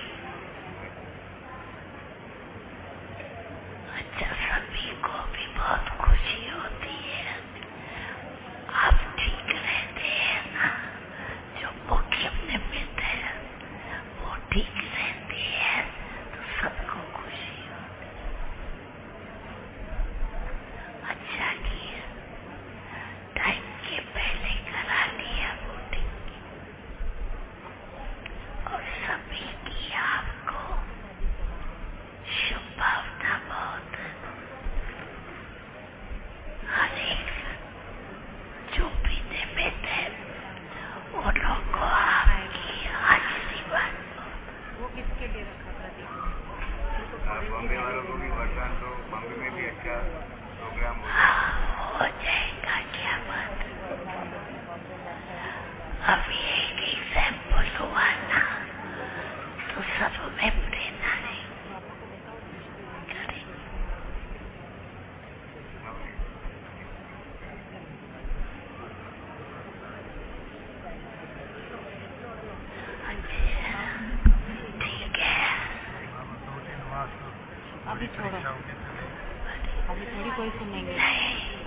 अच्छा, सभी को भी बहुत खुशी होती है। आप ठीक रहते हैं ना, जो मुख्य निमित्त है वो ठीक रहती है तो सबको खुशी होती है। अच्छा किया, टाइम के पहले करा लिया वोटिंग, और सभी की आपको शुभकामना बहुत। हर एक जो भी निमित्त है वो लोग को आपकी आशीर्वाद। वो किसके लिए रखा था? बॉम्बे वालों को भी वरदान दो, बॉम्बे में भी अच्छा प्रोग्राम हो हो जाएगा, क्या बात। अभी एक एग्जाम्पल हुआ ना तो सब में प्रेरणा नहीं करें। ठीक है, अभी छोड़ो, अभी थोड़ी कोई सुनेंगे। नहीं,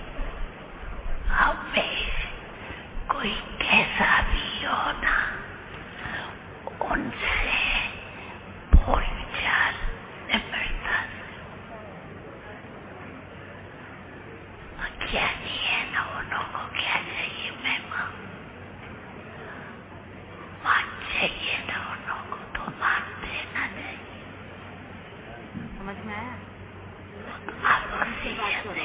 हमें कोई कैसा भी हो ना, उनसे बोलचाल निम्रता क्या नहीं है ना, उन को क्या चाहिए, महिमा मान चाहिए ना, उन को तो मान देना चाहिए। समझ में आया? आप उनसे बात करो।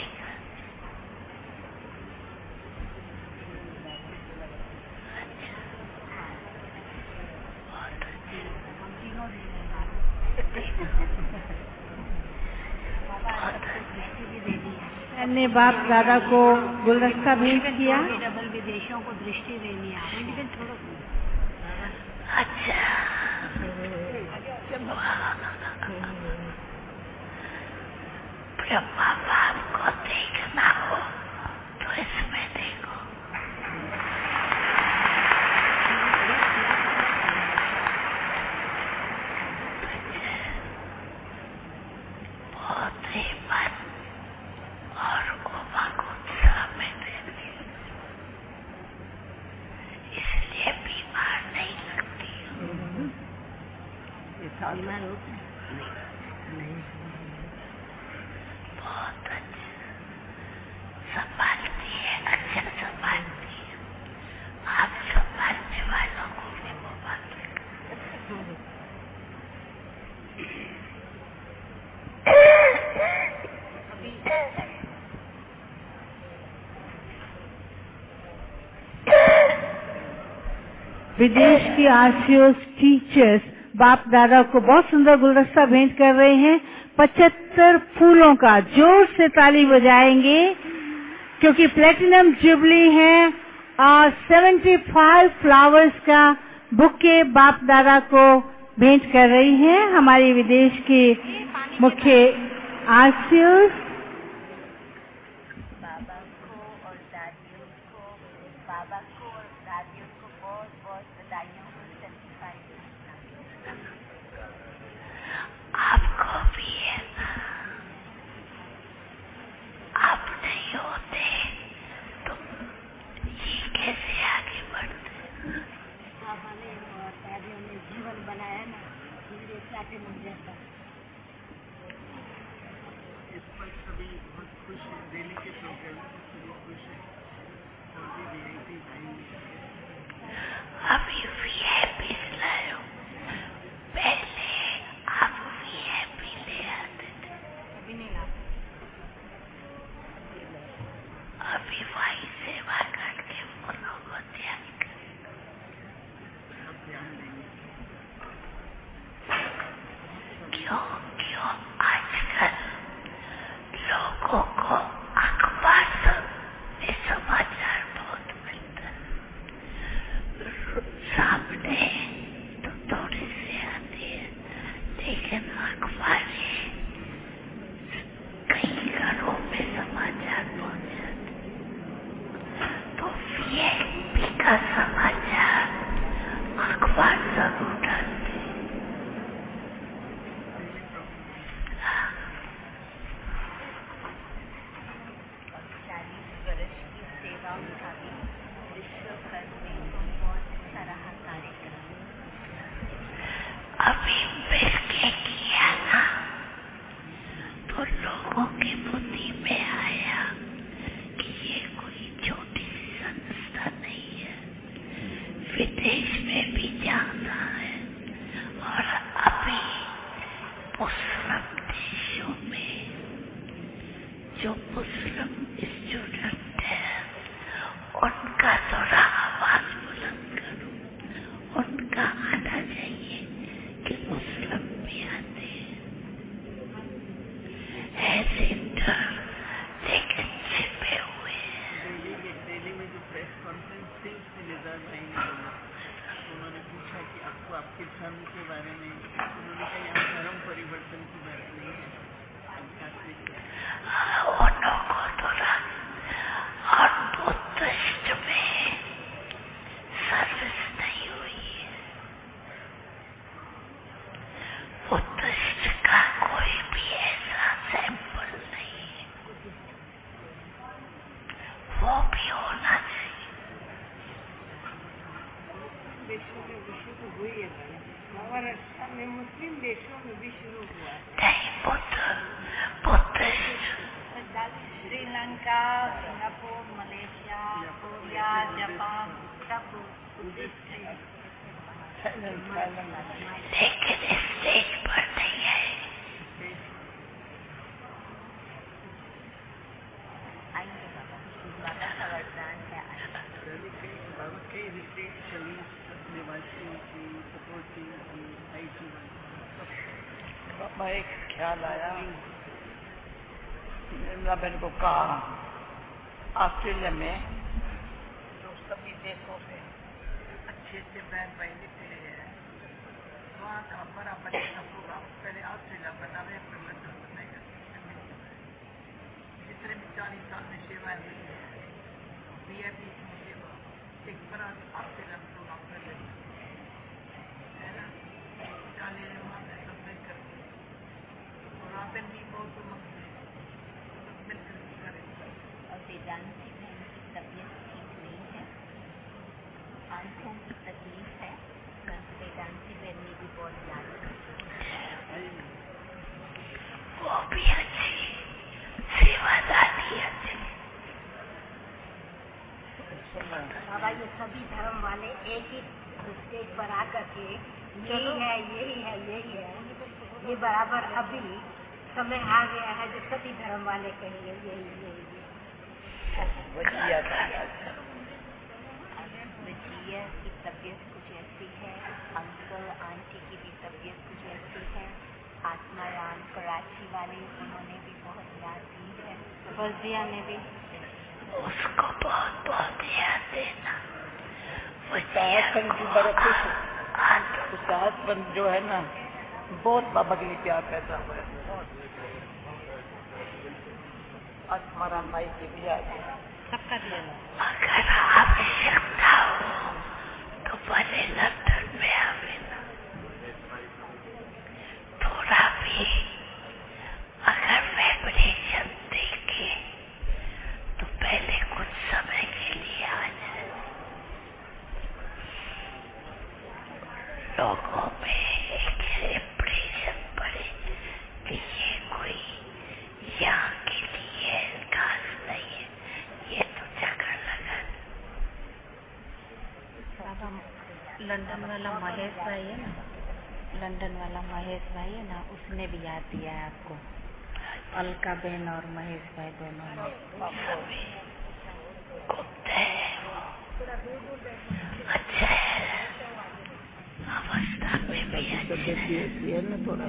ने बाप दादा को गुलदस्ता भेंट किया। डबल विदेशों को दृष्टि देनी है। अच्छा, ब्रह्मा बाप को देखना हो तो इसमें देखो। बहुत हिम्मत और उमंग उत्साह में देती, इसलिए बीमार नहीं लगती। बीमार होते नहीं, बहुत अच्छा संभालती है, अच्छा संभालती है। आप संभालने वालों को भी मुबारक। विदेश की आरसीओस टीचर्स बाप दादा को बहुत सुंदर गुलदस्ता भेंट कर रहे हैं। पचहत्तर फूलों का, जोर से ताली बजाएंगे क्योंकि प्लेटिनम जुबली है, और पचहत्तर फ्लावर्स का बुके बाप दादा को भेंट कर रही हैं हमारी विदेश की मुख्य आरसीओस। बाबा को और दादियों को, बाबा को और दादियों को बहुत बहुत बधाइयों को सर्टिफाई करना। आपको भी है ना, आप नहीं होते तो ये कैसे आगे बढ़ते। बाबा ने और दादियों ने जीवन बनाया ना, इसलिए चाहते मिल जाता। इस पर सभी बहुत खुश हैं, दिल्ली के प्रोग्राम में सभी खुश हैं, और भी वीआईपी आएंगे। अभी वीआईपी लाओ, पहले आप वीआईपी ले आते थे, अभी नहीं लाते। अभी वही सेवा करके फूलों को त्याग करें। सब ध्यान देंगे। क्यों क्यों आजकल लोगों को अखबार में समाचार बहुत मिलता है, सामने तो थोड़ी सी आती है, लेकिन अखबार उन लोगों की बुद्धि में आया कि ये कोई छोटी सी संस्था नहीं है, विदेश में भी जाता है और अभी मुस्लिम देशों में जो मुस्लिम स्टूडेंट है उनका थोड़ा आवाज बुलंद करो, उनका आना चाहिए कि मुस्लिम भी आते हैं ऐसे डर लेकिन छिपे हुए हैं। दिल्ली में दिल्ली में जो प्रेस कॉन्फ्रेंस थी उसमें निजाम भाई ने बोला, उन्होंने पूछा कि आपको आपके धर्म के बारे में, उन्होंने कहा यहाँ धर्म परिवर्तन की बात नहीं है, उन लोगों को थोड़ा और बुद्धिस्ट में सर्विस नहीं हुई है, बुद्धिस्ट का कोई भी ऐसा सैंपल नहीं है, वो भी होना चाहिए। देशों में भी शुरू हुई है, महाराष्ट्र में मुस्लिम देशों में भी शुरू हुआ है। नहीं, Buddha Buddhist Sri Lanka, Singapore, Malaysia, Korea, Japan, सब बुद्धिस्ट हैं। लेकिन स्टेज पर नहीं है। आएंगे बाबा, बाबा का वरदान है। बाबा कई रिट्रीट चली, निवासियों की सपोर्टिंग की आई टी बाबा एक ख्याल आया, निर्मला बहन को कहा ऑस्ट्रेलिया में जो सभी देशों से अच्छे अच्छे बहन भाई निकले हैं, वहाँ का बराबर का प्रोग्राम पहले ऑस्ट्रेलिया बनावे, फिर लंदन बनेगा। जितने भी चालीस साल में सेवाएं हुई है, वी आई पी की सेवा एक बड़ा ऑस्ट्रेलिया में प्रोग्राम कर लेते है ना, चालीस वहाँ से सब मिलकर और रातन भी बहुत और वेदांती बहन की तबीयत ठीक नहीं है, आंखों की तकलीफ है, संत वेदांती बहन ने भी बहुत याद की, वो भी अच्छी सेवादारी अच्छी। बाबा ये सभी धर्म वाले एक ही स्टेज पर आकर के यही है यही है यही है, ये बराबर अभी समय आ गया है जो सभी धर्म वाले कहेंगे यही यही वजिया विजया की तबीयत कुछ ऐसी है, अंकल आंटी की भी तबीयत कुछ ऐसी है, आत्मा राम कराची वाले उन्होंने भी बहुत याद दी है, फर्जिया ने भी उसको बहुत बहुत याद देना। उत्साहपन की बड़ा खुश उत्साहपन जो है ना, बहुत बाबा के लिए प्यार पैदा हुआ है। आज हमारा भाई की भी याद है। सबका लेना, अगर आवश्यकता हो तो भले लंदन में आवे ना, थोड़ा भी अगर वाइब्रेशन देखे तो पहले कुछ समय के लिए आ जाए। लोगों में एक इम्प्रेशन पड़े कि ये कोई यहाँ के लिए खास नहीं है, ये तो चक्कर लगा। बाबा लंदन वाला महेश भाई है ना, लंदन वाला महेश भाई है ना, उसने भी याद दिया है आपको, अलका बहन और महेश भाई दोनों ने। कुत्ते अच्छा है, अवस्था में भी है ना थोड़ा,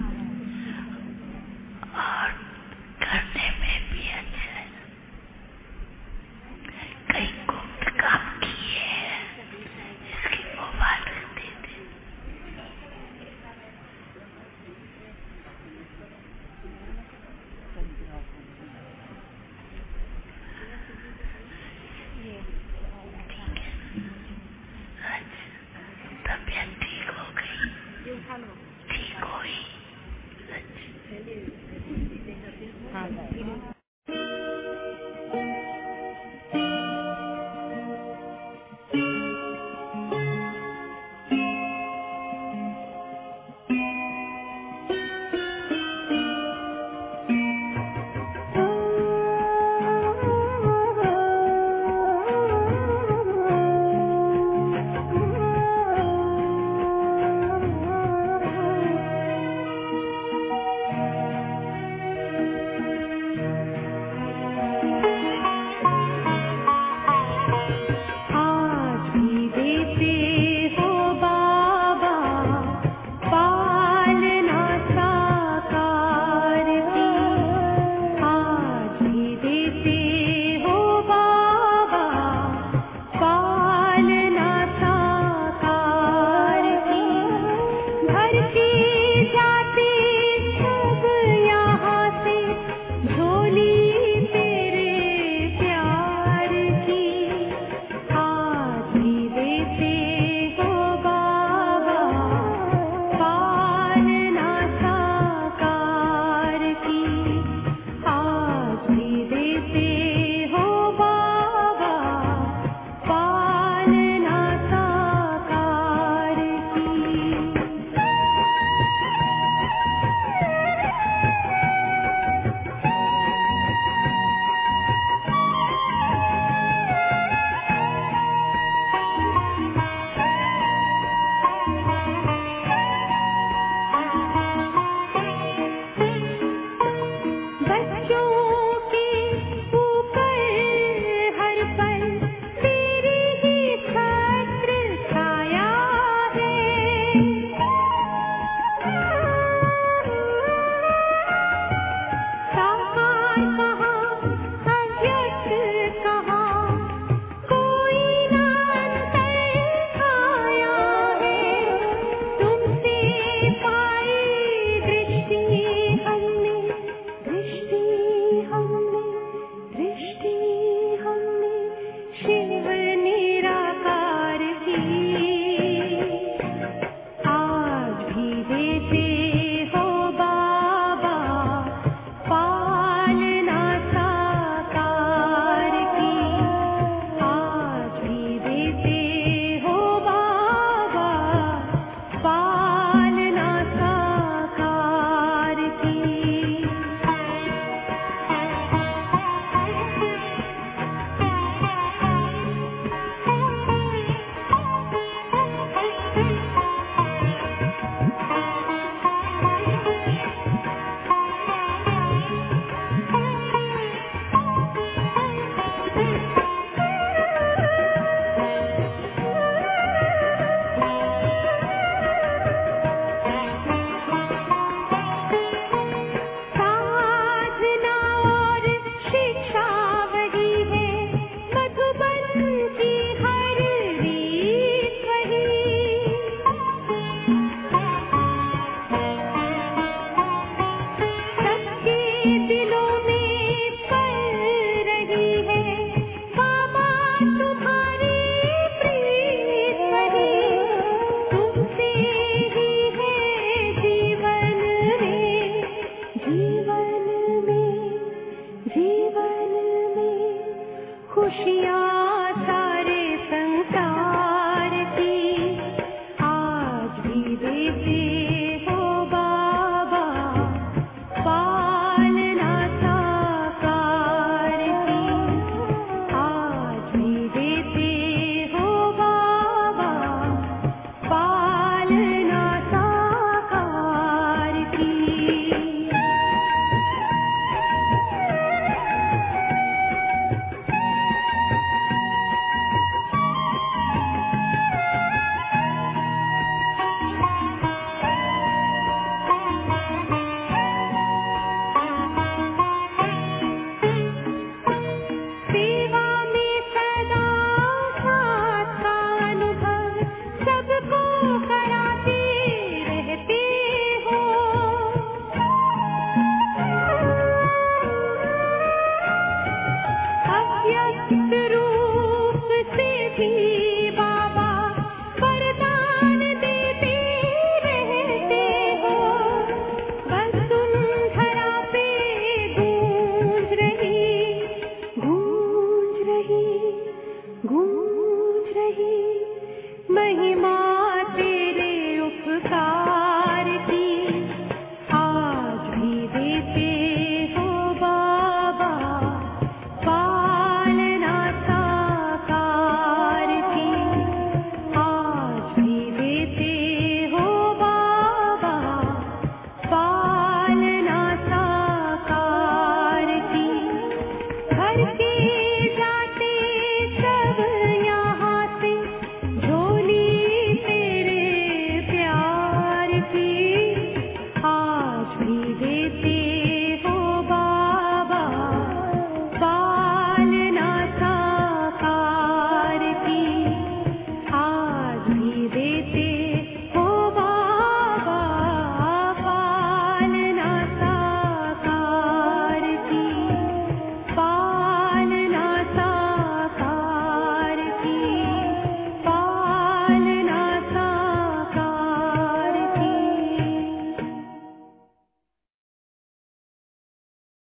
और करने में भी अच्छा है। कई गुप्त काम किए हैं, इसकी मुबारक दे दे। तबीयत ठीक हो गई, ठीक हुई। हाँ जीवन में जीवन में खुशियाँ